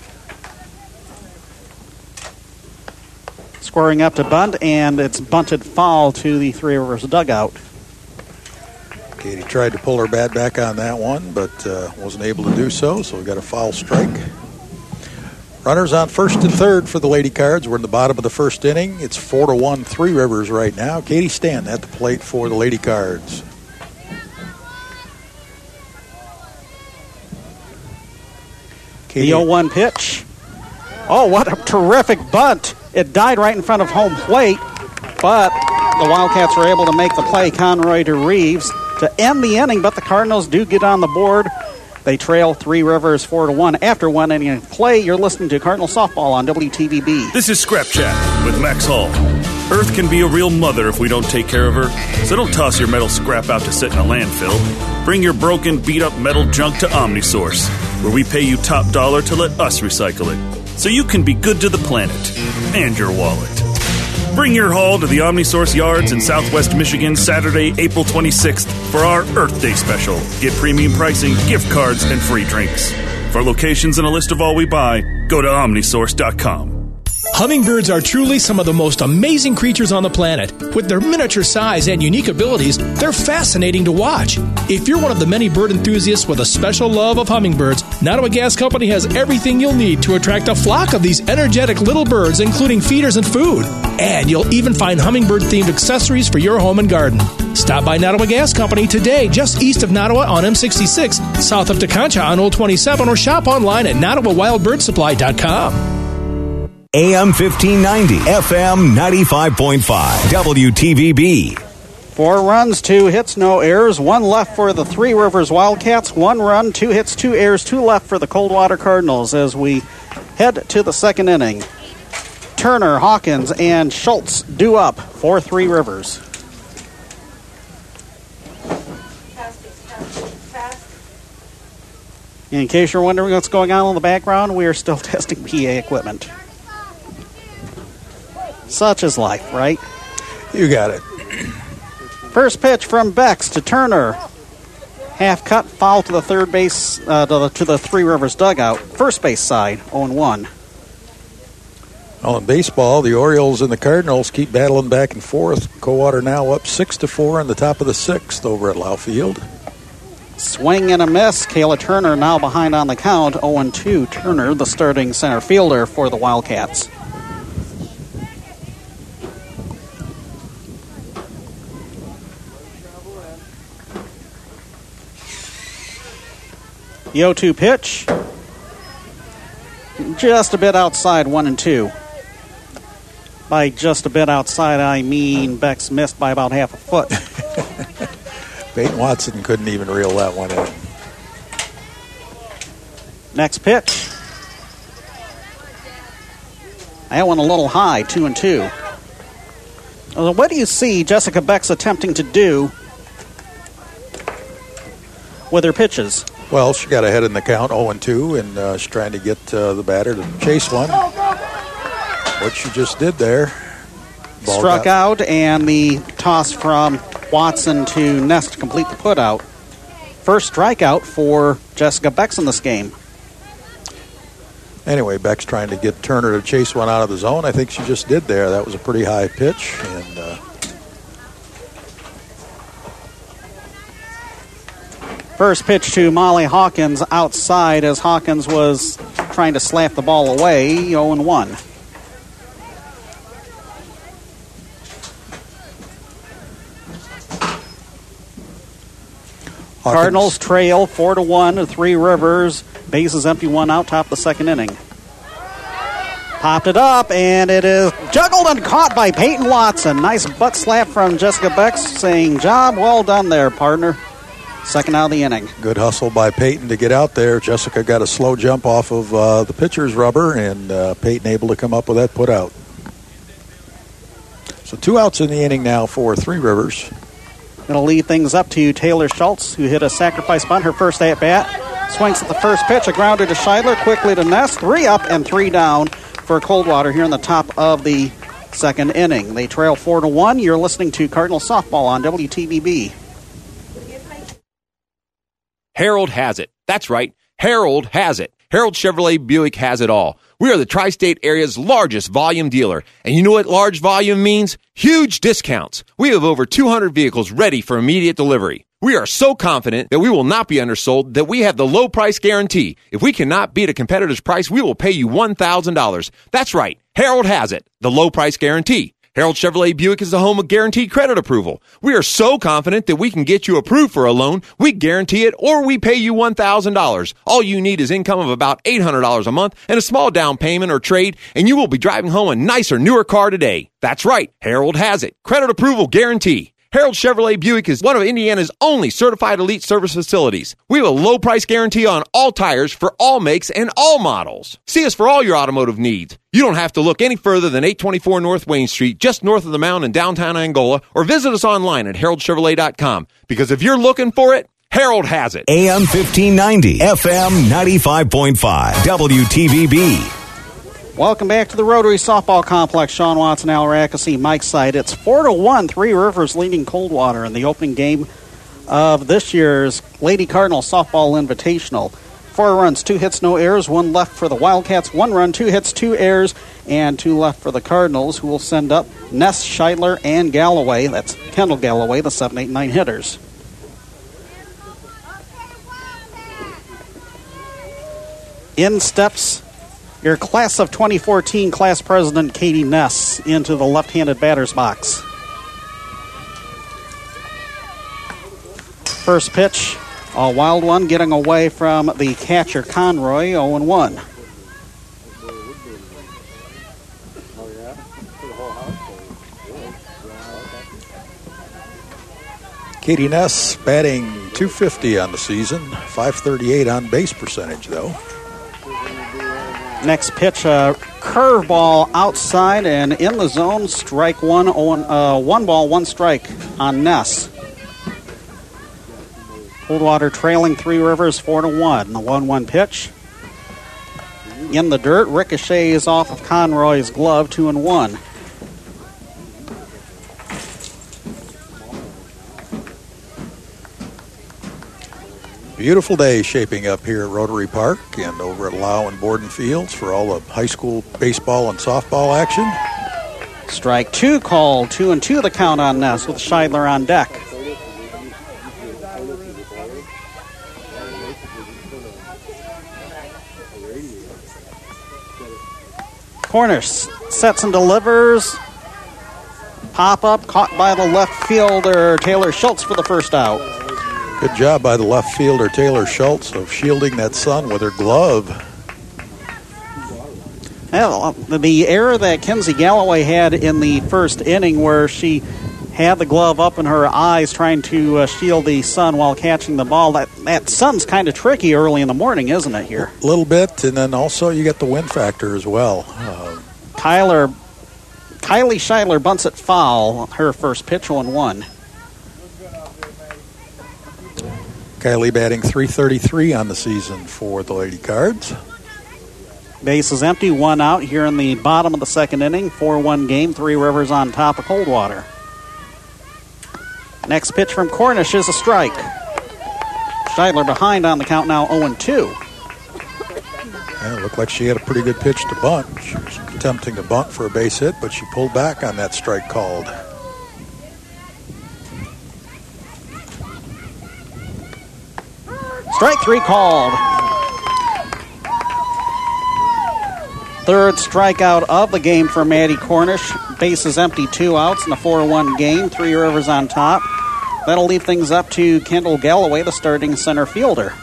Speaker 2: Squaring up to bunt, and it's bunted foul to the Three Rivers dugout.
Speaker 5: Katie tried to pull her bat back on that one, but wasn't able to do so we got a foul strike. Runners on first and third for the Lady Cards. We're in the bottom of the first inning. It's 4-1 Three Rivers right now. Katie Stanton at the plate for the Lady Cards.
Speaker 2: The 0-1 pitch. Oh, what a terrific bunt. It died right in front of home plate, but the Wildcats were able to make the play. Conroy to Reeves to end the inning, but the Cardinals do get on the board. They trail Three Rivers 4-1 after 1 inning of play. You're listening to Cardinal Softball on WTVB.
Speaker 10: This is Scrap Chat with Max Hall. Earth can be a real mother if we don't take care of her, so don't toss your metal scrap out to sit in a landfill. Bring your broken, beat-up metal junk to OmniSource, where we pay you top dollar to let us recycle it, so you can be good to the planet and your wallet. Bring your haul to the OmniSource yards in Southwest Michigan Saturday, April 26th for our Earth Day special. Get premium pricing, gift cards, and free drinks. For locations and a list of all we buy, go to omnisource.com.
Speaker 6: Hummingbirds are truly some of the most amazing creatures on the planet. With their miniature size and unique abilities, they're fascinating to watch. If you're one of the many bird enthusiasts with a special love of hummingbirds, Nottawa Gas Company has everything you'll need to attract a flock of these energetic little birds, including feeders and food. And you'll even find hummingbird-themed accessories for your home and garden. Stop by Nottawa Gas Company today, just east of Nottawa on M66, south of Teconcha on Old 27, or shop online at NottawaWildBirdSupply.com.
Speaker 1: AM 1590, FM 95.5, WTVB.
Speaker 2: 4 runs, 2 hits, no errors. 1 left for the Three Rivers Wildcats. 1 run, 2 hits, 2 errors, 2 left for the Coldwater Cardinals as we head to the second inning. Turner, Hawkins, and Schultz due up for Three Rivers. In case you're wondering what's going on in the background, we are still testing PA equipment. Such is life, right?
Speaker 5: You got it.
Speaker 2: First pitch from Bex to Turner. Half cut, foul to the third base, to the Three Rivers dugout. First base side, 0-1.
Speaker 5: Well, in baseball, the Orioles and the Cardinals keep battling back and forth. Coldwater now up 6-4 in the top of the 6th over at Lau Field.
Speaker 2: Swing and a miss. Kayla Turner now behind on the count, 0-2. Turner, the starting center fielder for the Wildcats. The 0-2 pitch. Just a bit outside, 1-2. By just a bit outside, I mean Bex missed by about half a foot.
Speaker 5: Peyton Watson couldn't even reel that one in.
Speaker 2: Next pitch. That one a little high, 2-2. What do you see Jessica Bex attempting to do with her pitches?
Speaker 5: Well, she got ahead in the count, 0-2, and she's trying to get the batter to chase one. What she just did there.
Speaker 2: Struck out, and the toss from Watson to Ness to complete the putout. First strikeout for Jessica Bex in this game.
Speaker 5: Anyway, Beck's trying to get Turner to chase one out of the zone. I think she just did there. That was a pretty high pitch, and
Speaker 2: first pitch to Molly Hawkins outside as Hawkins was trying to slap the ball away, 0-1. Cardinals trail 4-1 to Three Rivers. Bases empty, 1 out, top of the second inning. Popped it up, and it is juggled and caught by Peyton Watson. Nice butt slap from Jessica Bex saying, job well done there, partner. Second out of the inning.
Speaker 5: Good hustle by Peyton to get out there. Jessica got a slow jump off of the pitcher's rubber, and Peyton able to come up with that put out. So 2 outs in the inning now for Three Rivers.
Speaker 2: Going to lead things up to Taylor Schultz, who hit a sacrifice bunt her first at-bat. Swings at the first pitch, a grounder to Scheidler, quickly to Ness. 3 up and 3 down for Coldwater here in the top of the second inning. They trail 4-1. You're listening to Cardinal Softball on WTVB.
Speaker 18: Harold has it. That's right. Harold has it. Harold Chevrolet Buick has it all. We are the tri-state area's largest volume dealer. And you know what large volume means? Huge discounts. We have over 200 vehicles ready for immediate delivery. We are so confident that we will not be undersold that we have the low price guarantee. If we cannot beat a competitor's price, we will pay you $1,000. That's right. Harold has it. The low price guarantee. Harold Chevrolet Buick is the home of guaranteed credit approval. We are so confident that we can get you approved for a loan, we guarantee it, or we pay you $1,000. All you need is income of about $800 a month and a small down payment or trade, and you will be driving home a nicer, newer car today. That's right. Harold has it. Credit approval guarantee. Harold Chevrolet Buick is one of Indiana's only certified elite service facilities. We have a low price guarantee on all tires for all makes and all models. See us for all your automotive needs. You don't have to look any further than 824 North Wayne Street, just north of the mountain in downtown Angola, or visit us online at haroldchevrolet.com. Because if you're looking for it, Harold has it.
Speaker 1: AM 1590, FM 95.5, WTVB.
Speaker 2: Welcome back to the Rotary Softball Complex. Sean Watson, Al Rackesee, Mike Seid. It's 4-1, Three Rivers leading Coldwater in the opening game of this year's Lady Cardinal Softball Invitational. 4 runs, 2 hits, no errors, 1 left for the Wildcats, 1 run, 2 hits, 2 errors, and 2 left for the Cardinals, who will send up Ness, Scheidler, and Galloway. That's Kendall Galloway, the 7, 8, 9 hitters. In steps your class of 2014 class president, Katie Ness, into the left-handed batter's box. First pitch, a wild one, getting away from the catcher, Conroy, 0-1.
Speaker 5: Katie Ness batting .250 on the season, .538 on base percentage, though.
Speaker 2: Next pitch, a curveball outside and in the zone. Strike one, 1 ball, 1 strike on Ness. Coldwater trailing Three Rivers 4-1. The 1-1 pitch. In the dirt, ricochets off of Conroy's glove, 2-1.
Speaker 5: Beautiful day shaping up here at Rotary Park and over at Lau and Borden Fields for all the high school baseball and softball action.
Speaker 2: Strike 2 called, 2-2 the count on Ness with Scheidler on deck. Cornish sets and delivers. Pop up caught by the left fielder Taylor Schultz for the first out.
Speaker 5: Good job by the left fielder Taylor Schultz of shielding that sun with her glove.
Speaker 2: Well, the error that Kenzie Galloway had in the first inning where she had the glove up in her eyes trying to shield the sun while catching the ball, that sun's kind of tricky early in the morning, isn't it, here?
Speaker 5: A little bit, and then also you get the wind factor as well.
Speaker 2: Kylie Scheidler bunts it foul, her first pitch, 1-1.
Speaker 5: Kylie batting .333 on the season for the Lady Cards.
Speaker 2: Base is empty, 1 out here in the bottom of the second inning. 4-1 game, Three Rivers on top of Coldwater. Next pitch from Cornish is a strike. Scheidler behind on the count now, 0-2.
Speaker 5: Yeah, it looked like she had a pretty good pitch to bunt. She was attempting to bunt for a base hit, but she pulled back on that strike called.
Speaker 2: Strike 3 called. Third strikeout of the game for Maddie Cornish. Base is empty, 2 outs in a 4-1 game. Three Rivers on top. That'll leave things up to Kendall Galloway, the starting center fielder.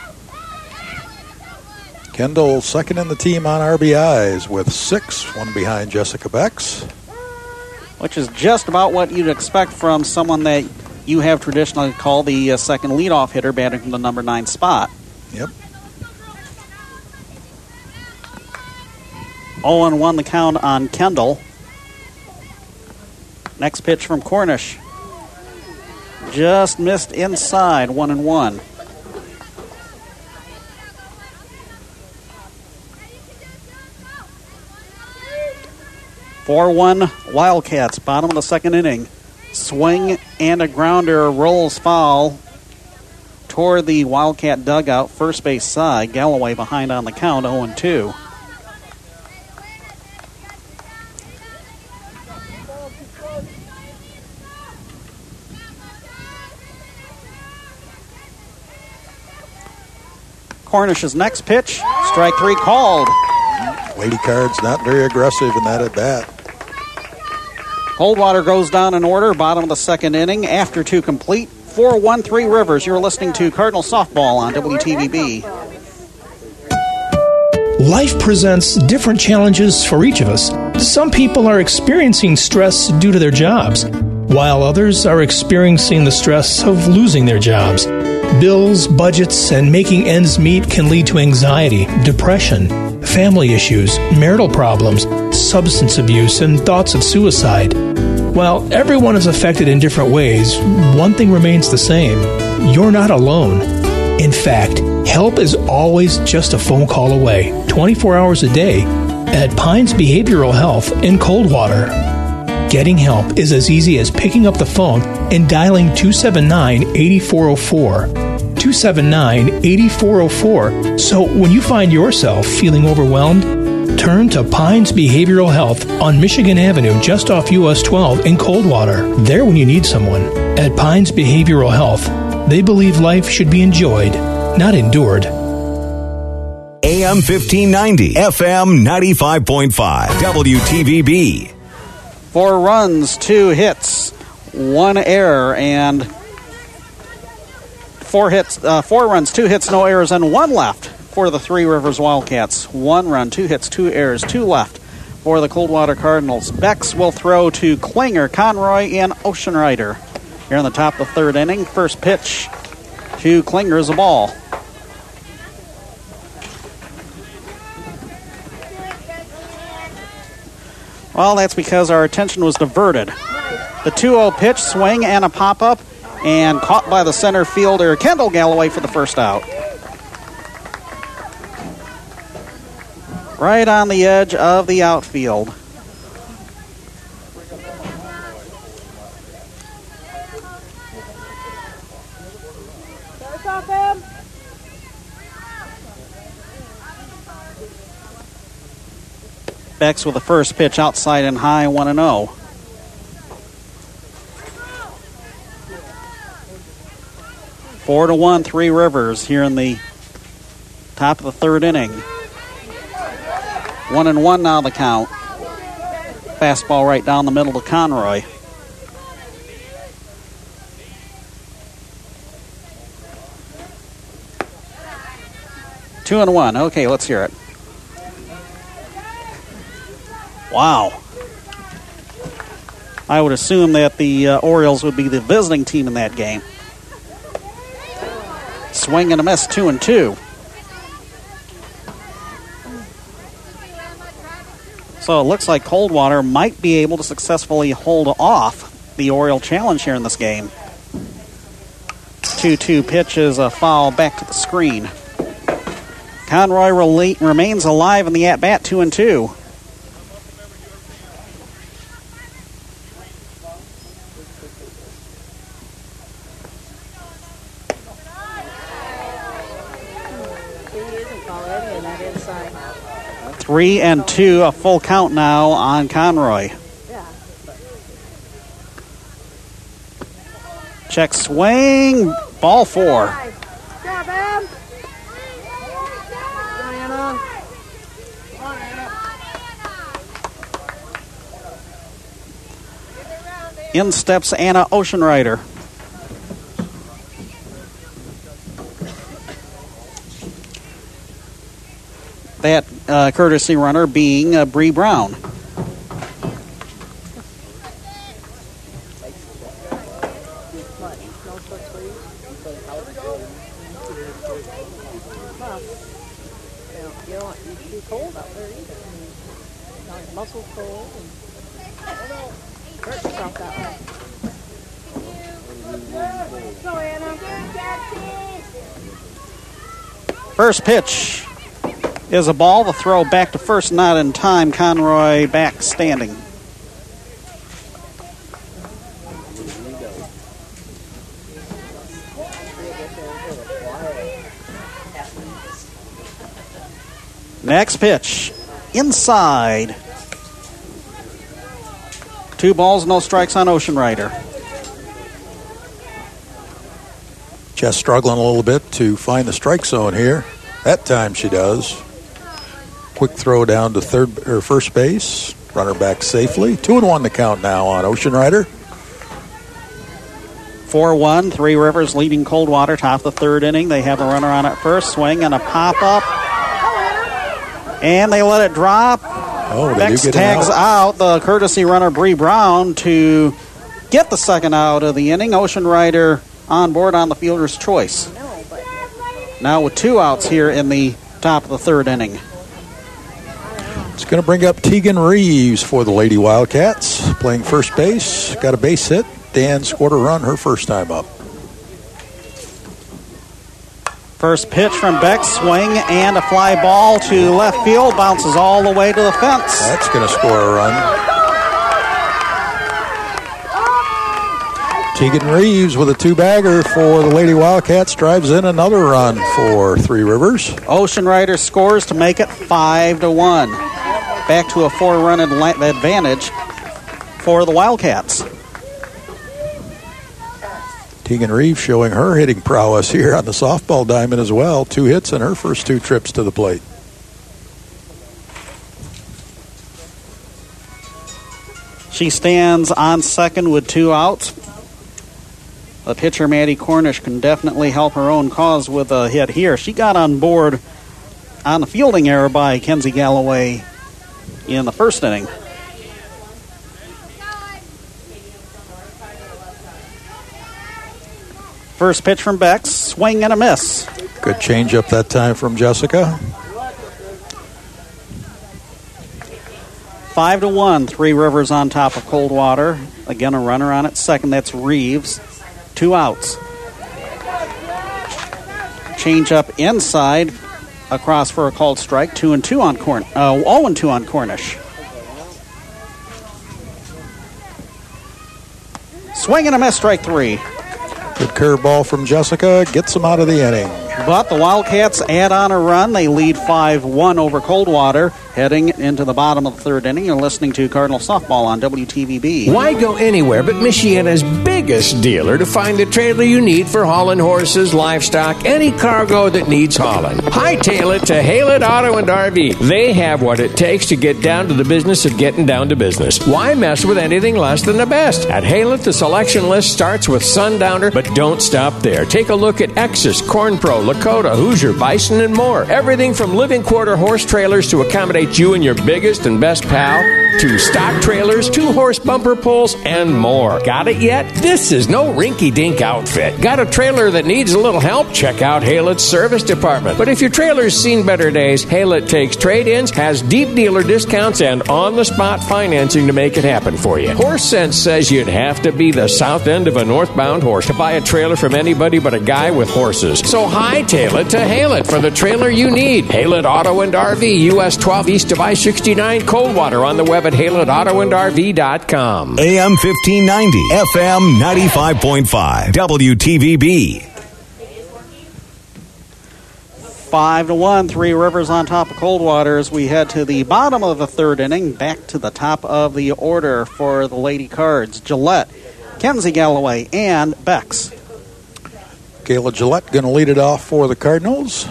Speaker 5: Kendall second in the team on RBIs with 6, 1 behind Jessica Becks.
Speaker 2: Which is just about what you'd expect from someone that you have traditionally called the second leadoff hitter, batting from the number 9 spot.
Speaker 5: Yep.
Speaker 2: 0-1 the count on Kendall. Next pitch from Cornish. Just missed inside, 1-1. (4-1) Wildcats, bottom of the second inning. Swing and a grounder rolls foul toward the Wildcat dugout, first base side. Galloway behind on the count, 0-2. Cornish's next pitch, strike 3 called.
Speaker 5: Lady Cards not very aggressive in that at bat.
Speaker 2: Coldwater goes down in order, bottom of the second inning, after 2 complete. 4-1 Three Rivers. You're listening to Cardinal Softball on WTVB.
Speaker 6: Life presents different challenges for each of us. Some people are experiencing stress due to their jobs, while others are experiencing the stress of losing their jobs. Bills, budgets, and making ends meet can lead to anxiety, depression, family issues, marital problems, substance abuse, and thoughts of suicide. While everyone is affected in different ways, one thing remains the same. You're not alone. In fact, help is always just a phone call away, 24 hours a day, at Pines Behavioral Health in Coldwater. Getting help is as easy as picking up the phone and dialing 279-8404. 279-8404. So when you find yourself feeling overwhelmed, turn to Pines Behavioral Health on Michigan Avenue just off US 12 in Coldwater. There when you need someone. At Pines Behavioral Health, they believe life should be enjoyed, not endured.
Speaker 1: AM 1590, FM 95.5, WTVB.
Speaker 2: 4 runs, 2 hits, 1 error, and 4 runs, 2 hits, no errors, and 1 left for the Three Rivers Wildcats. 1 run, 2 hits, 2 errors, 2 left for the Coldwater Cardinals. Becks will throw to Klinger, Conroy, and Oceanrider. Here in the top of the 3rd inning, first pitch to Klinger is a ball. Well, that's because our attention was diverted. The 2-0 pitch, swing and a pop-up, and caught by the center fielder, Kendall Galloway, for the first out. Right on the edge of the outfield. Becks with the first pitch outside and high, 1-0. Four to 1, Three Rivers here in the top of the 3rd inning. 1-1 now the count. Fastball right down the middle to Conroy. Two and 1. Okay, let's hear it. Wow. I would assume that the Orioles would be the visiting team in that game. Swing and a miss, 2-2. So it looks like Coldwater might be able to successfully hold off the Oriole challenge here in this game. 2-2 pitch is a foul back to the screen. Conroy remains alive in the at-bat, 2-2. Three and 2, a full count now on Conroy. Check swing, ball 4. In steps Anna Oceanrider. That courtesy runner being Bree Brown. First pitch is a ball. The throw back to first, not in time. Conroy back standing. Next pitch, inside. 2 balls, no strikes on Oceanrider.
Speaker 5: Just struggling a little bit to find the strike zone here. That time she does. Quick throw down to first base. Runner back safely. 2-1 the count now on Oceanrider.
Speaker 2: 4-1, Three Rivers leading Coldwater, top of the 3rd inning. They have a runner on at first. Swing and a pop-up. And they let it drop. Bex tags out the courtesy runner, Bree Brown, to get the second out of the inning. Oceanrider on board on the fielder's choice. Now with 2 outs here in the top of the 3rd inning.
Speaker 5: It's going to bring up Tegan Reeves for the Lady Wildcats, playing first base. got a base hit. Dan scored a run her first time up.
Speaker 2: First pitch from Beck, swing and a fly ball to left field, bounces all the way to the fence.
Speaker 5: That's going to score a run. Tegan Reeves with a two-bagger for the Lady Wildcats drives in another run for Three Rivers.
Speaker 2: Ocean Rider scores to make it 5-1. Back to a 4-run advantage for the Wildcats.
Speaker 5: Tegan Reeves showing her hitting prowess here on the softball diamond as well. 2 hits in her first 2 trips to the plate.
Speaker 2: She stands on second with 2 outs. The pitcher, Maddie Cornish, can definitely help her own cause with a hit here. She got on board on the fielding error by Kenzie Galloway in the first inning. First pitch from Bex, swing and a miss.
Speaker 5: Good changeup that time from Jessica.
Speaker 2: 5-1, Three Rivers on top of Coldwater. Again, a runner on at second. That's Reeves. 2 outs. Changeup inside, across for a called strike. 0-2 on Cornish. Swing and a miss, strike 3.
Speaker 5: Good curveball from Jessica. Gets them out of the inning.
Speaker 2: But the Wildcats add on a run. They lead 5-1 over Coldwater. Heading into the bottom of the third inning, you're listening to Cardinal Softball on WTVB.
Speaker 12: Why go anywhere but Michiana's biggest dealer to find the trailer you need for hauling horses, livestock, any cargo that needs hauling? Hightail it to Haylett Auto and RV. They have what it takes to get down to the business of getting down to business. Why mess with anything less than the best? At Haylett, the selection list starts with Sundowner, but don't stop there. Take a look at Exus, Corn Pro, Lakota, Hoosier, Bison, and more. Everything from living quarter horse trailers to accommodate you and your biggest and best pal, to stock trailers, 2-horse bumper pulls, and more. Got it yet? This is no rinky-dink outfit. Got a trailer that needs a little help? Check out Haylett's service department. But if your trailer's seen better days, Haylett takes trade-ins, has deep dealer discounts, and on-the-spot financing to make it happen for you. Horse Sense says you'd have to be the south end of a northbound horse to buy a trailer from anybody but a guy with horses. So hightail it to Haylett for the trailer you need. Haylett Auto and RV, US 12 east of I-69, Coldwater, on the web at HaylettAutoandRV.com.
Speaker 1: AM 1590, FM 95.5, WTVB.
Speaker 2: 5-1, Three Rivers on top of Coldwater as we head to the bottom of the third inning. Back to the top of the order for the Lady Cards. Gillette, Kenzie Galloway, and Bex.
Speaker 5: Kayla Gillette going to lead it off for the Cardinals.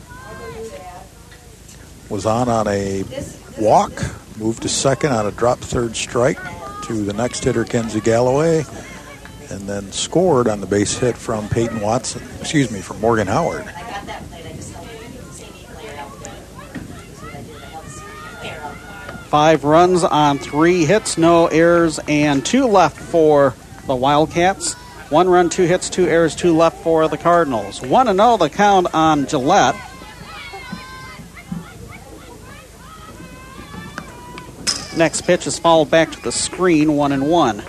Speaker 5: Was on a walk, moved to second on a drop third strike to the next hitter, Kenzie Galloway, and then scored on the base hit from from Morgan Howard.
Speaker 2: Five runs on 3 hits, no errors, and 2 left for the Wildcats. 1 run, 2 hits, 2 errors, 2 left for the Cardinals. 1-0 the count on Gillette. Next pitch is fouled back to the screen, 1-1.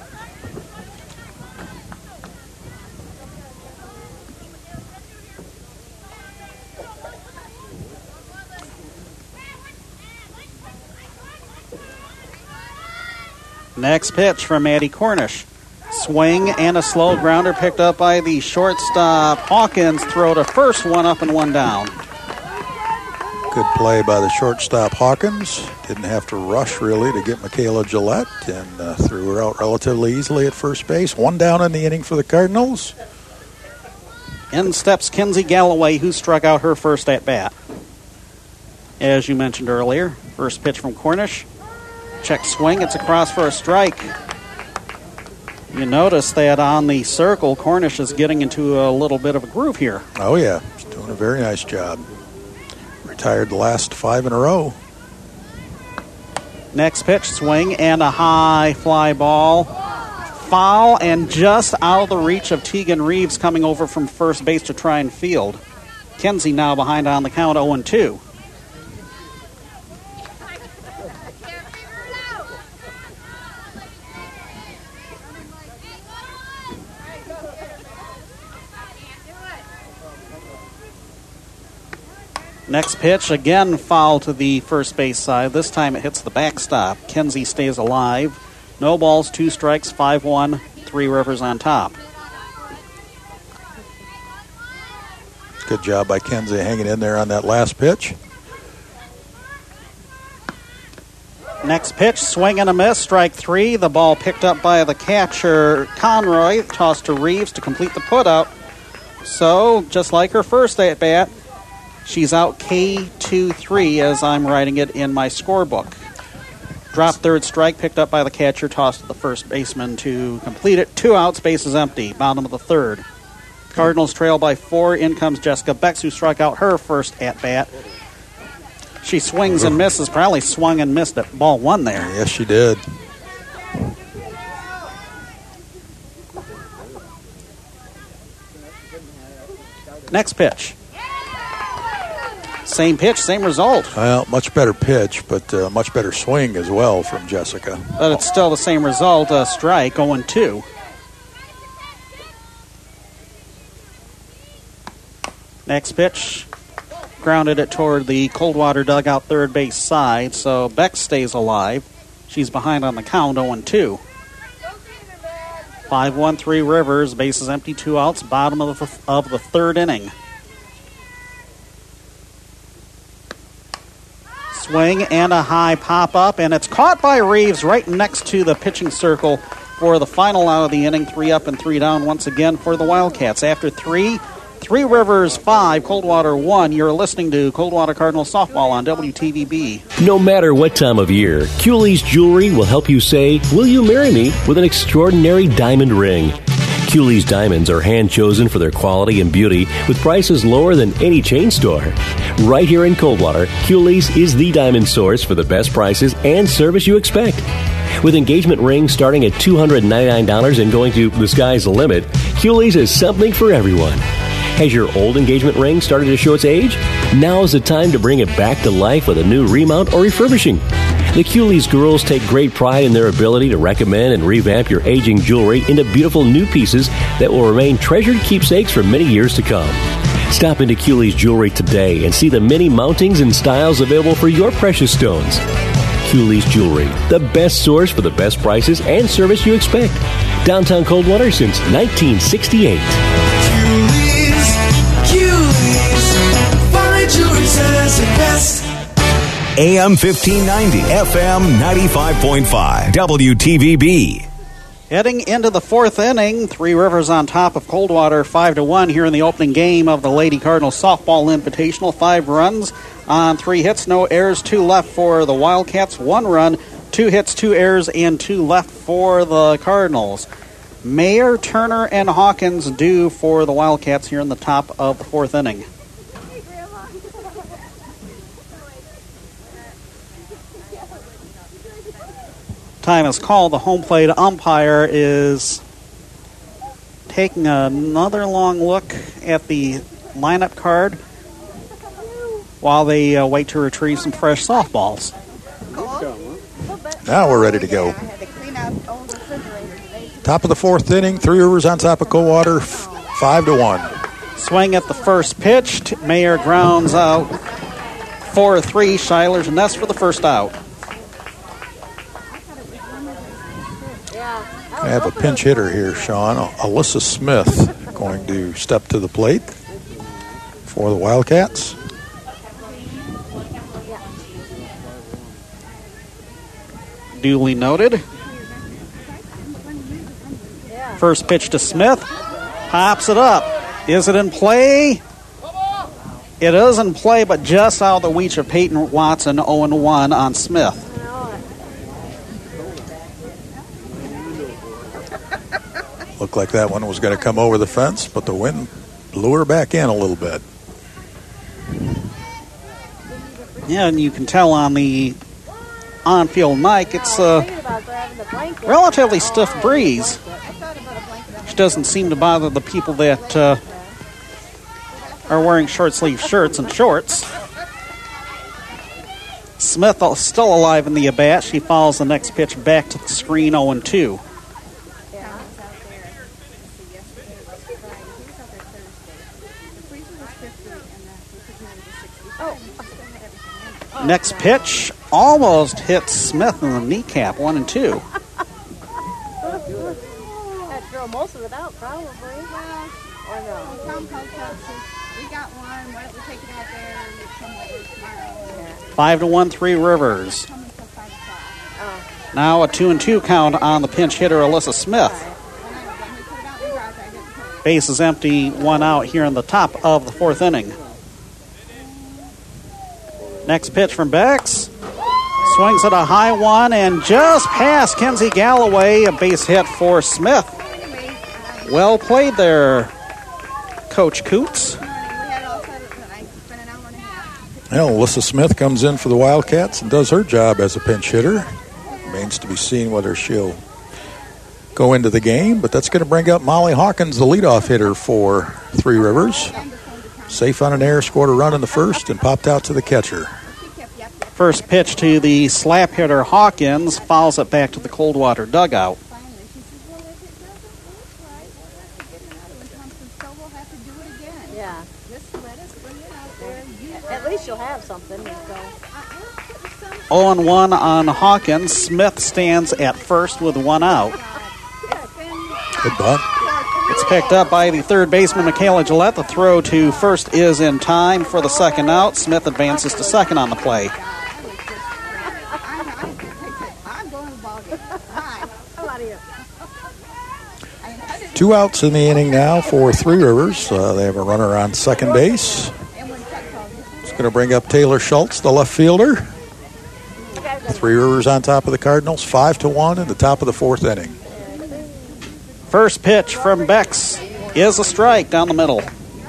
Speaker 2: Next pitch from Maddie Cornish. Swing and a slow grounder picked up by the shortstop. Hawkins throw to first, 1 up and 1 down.
Speaker 5: Good play by the shortstop Hawkins. Didn't have to rush really to get Michaela Gillette and threw her out relatively easily at first base. 1 down in the inning for the Cardinals.
Speaker 2: In steps Kenzie Galloway, who struck out her first at bat. As you mentioned earlier, first pitch from Cornish. Check swing, it's across for a strike. You notice that on the circle, Cornish is getting into a little bit of a groove here.
Speaker 5: Oh yeah, she's doing a very nice job. Retired the last 5 in a row.
Speaker 2: Next pitch, swing and a high fly ball. Foul and just out of the reach of Tegan Reeves coming over from first base to try and field. Kenzie now behind on the count, 0-2. Next pitch, again foul to the first base side. This time it hits the backstop. Kenzie stays alive. No balls, 2 strikes, 5-1, 3 Rivers on top.
Speaker 5: Good job by Kenzie hanging in there on that last pitch.
Speaker 2: Next pitch, swing and a miss, strike 3. The ball picked up by the catcher, Conroy, tossed to Reeves to complete the putout. So, just like her first at-bat, she's out K2-3 as I'm writing it in my scorebook. Drop third strike, picked up by the catcher, tossed to the first baseman to complete it. 2 outs, bases empty, bottom of the third. Cardinals trail by 4. In comes Jessica Becks, who struck out her first at-bat. She swings and misses, probably swung and missed at ball 1 there.
Speaker 5: Yes, she did.
Speaker 2: Next pitch. Same pitch, same result.
Speaker 5: Well, much better pitch, but much better swing as well from Jessica.
Speaker 2: But it's still the same result, a strike, 0-2. Next pitch, grounded it toward the Coldwater dugout third base side, so Beck stays alive. She's behind on the count, 0-2. 5-1, 3 Rivers, bases empty, 2 outs, bottom of the third inning. Swing and a high pop-up, and it's caught by Reeves right next to the pitching circle for the final out of the inning. 3 up and 3 down once again for the Wildcats. After 3 Rivers 5, Coldwater 1. You're listening to Coldwater Cardinals softball on WTVB.
Speaker 9: No matter what time of year, Cooley's Jewelry will help you say, "Will you marry me?" with an extraordinary diamond ring. Cooley's diamonds are hand-chosen for their quality and beauty with prices lower than any chain store. Right here in Coldwater, Cooley's is the diamond source for the best prices and service you expect. With engagement rings starting at $299 and going to the sky's the limit, Cooley's is something for everyone. Has your old engagement ring started to show its age? Now is the time to bring it back to life with a new remount or refurbishing. The Cooley's girls take great pride in their ability to recommend and revamp your aging jewelry into beautiful new pieces that will remain treasured keepsakes for many years to come. Stop into Cooley's Jewelry today and see the many mountings and styles available for your precious stones. Cooley's Jewelry, the best source for the best prices and service you expect. Downtown Coldwater since 1968.
Speaker 1: AM 1590, FM 95.5, WTVB.
Speaker 2: Heading into the fourth inning, 3 Rivers on top of Coldwater 5-1 here in the opening game of the Lady Cardinals Softball Invitational. 5 runs on 3 hits, no errors, 2 left for the Wildcats. 1 run, 2 hits, 2 errors, and 2 left for the Cardinals. Mayer, Turner, and Hawkins due for the Wildcats here in the top of the fourth inning. Time is called. The home plate umpire is taking another long look at the lineup card while they wait to retrieve some fresh softballs.
Speaker 5: Now we're ready to go. Top of the fourth inning, 3 Rivers on top of Coldwater, 5-1.
Speaker 2: Swing at the first pitch. Mayer grounds out 4-3. Schuyler's nest for the first out.
Speaker 5: I have a pinch hitter here, Sean. Alyssa Smith going to step to the plate for the Wildcats.
Speaker 2: Duly noted. First pitch to Smith. Pops it up. Is it in play? It is in play, but just out of the reach of Peyton Watson, 0-1 on Smith.
Speaker 5: Looked like that one was going to come over the fence, but the wind blew her back in a little bit.
Speaker 2: Yeah, and you can tell on the on-field mic, it's a relatively stiff breeze, which doesn't seem to bother the people that are wearing short-sleeve shirts and shorts. Smith still alive in the at-bat. She follows the next pitch back to the screen, 0-2. Next pitch almost hits Smith in the kneecap, 1-2.
Speaker 17: Had to throw most of it out, probably. Or no?
Speaker 19: We got one. Why don't we take it out there and come over tomorrow?
Speaker 2: 5-1, Three Rivers. Now a 2-2 count on the pinch hitter, Alyssa Smith. Base is empty, one out here in the top of the fourth inning. Next pitch from Bex. Swings at a high one and just past Kenzie Galloway. A base hit for Smith. Well played there, Coach Coots.
Speaker 5: Well, Alyssa Smith comes in for the Wildcats and does her job as a pinch hitter. Remains to be seen whether she'll go into the game, but that's going to bring up Molly Hawkins, the leadoff hitter for Three Rivers. Safe on an error, scored a run in the first and popped out to the catcher.
Speaker 2: First pitch to the slap hitter Hawkins, fouls it back to the Coldwater dugout.
Speaker 17: Yeah. At least you'll have something.
Speaker 2: 0-1 on Hawkins. Smith stands at first with one out.
Speaker 5: Good bunt.
Speaker 2: It's picked up by the third baseman, Michaela Gillette. The throw to first is in time for the second out. Smith advances to second on the play.
Speaker 5: Two outs in the inning now for Three Rivers. They have a runner on second base. It's going to bring up Taylor Schultz, the left fielder. Three Rivers on top of the Cardinals, 5-1 in the top of the fourth inning.
Speaker 2: First pitch from Bex is a strike down the middle.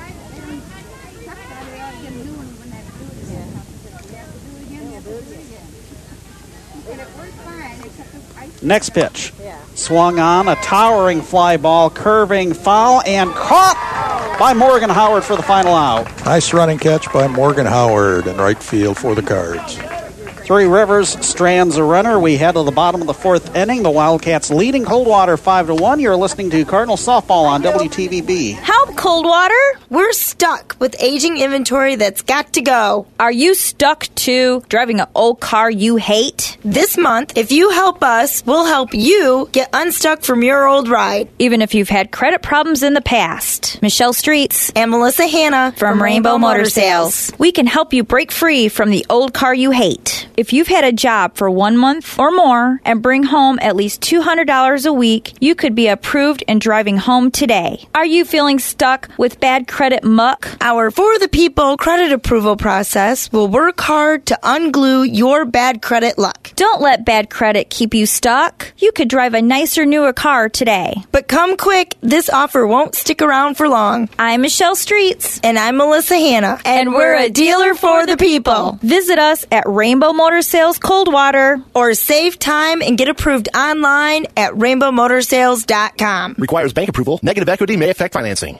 Speaker 2: Next pitch. Swung on, a towering fly ball, curving foul, and caught by Morgan Howard for the final out.
Speaker 5: Nice running catch by Morgan Howard in right field for the Cards.
Speaker 2: Three Rivers strands a runner. We head to the bottom of the fourth inning. The Wildcats leading Coldwater 5-1. You're listening to Cardinal Softball on WTVB.
Speaker 20: Help, Coldwater! We're stuck with aging inventory that's got to go.
Speaker 21: Are you stuck too, driving an old car you hate?
Speaker 20: This month, if you help us, we'll help you get unstuck from your old ride.
Speaker 21: Even if you've had credit problems in the past. Michelle Streets
Speaker 20: and Melissa Hanna
Speaker 21: from Rainbow Motor Sales. We can help you break free from the old car you hate. If you've had a job for 1 month or more and bring home at least $200 a week, you could be approved and driving home today. Are you feeling stuck with bad credit muck?
Speaker 20: Our For the People credit approval process will work hard to unglue your bad credit luck.
Speaker 21: Don't let bad credit keep you stuck. You could drive a nicer, newer car today.
Speaker 20: But come quick, this offer won't stick around for long.
Speaker 21: I'm Michelle Streets.
Speaker 20: And I'm Melissa Hanna. And we're a dealer for the people.
Speaker 21: Visit us at Rainbow Motor Sales Coldwater.
Speaker 20: Or save time and get approved online at rainbowmotorsales.com.
Speaker 22: Requires bank approval. Negative equity may affect financing.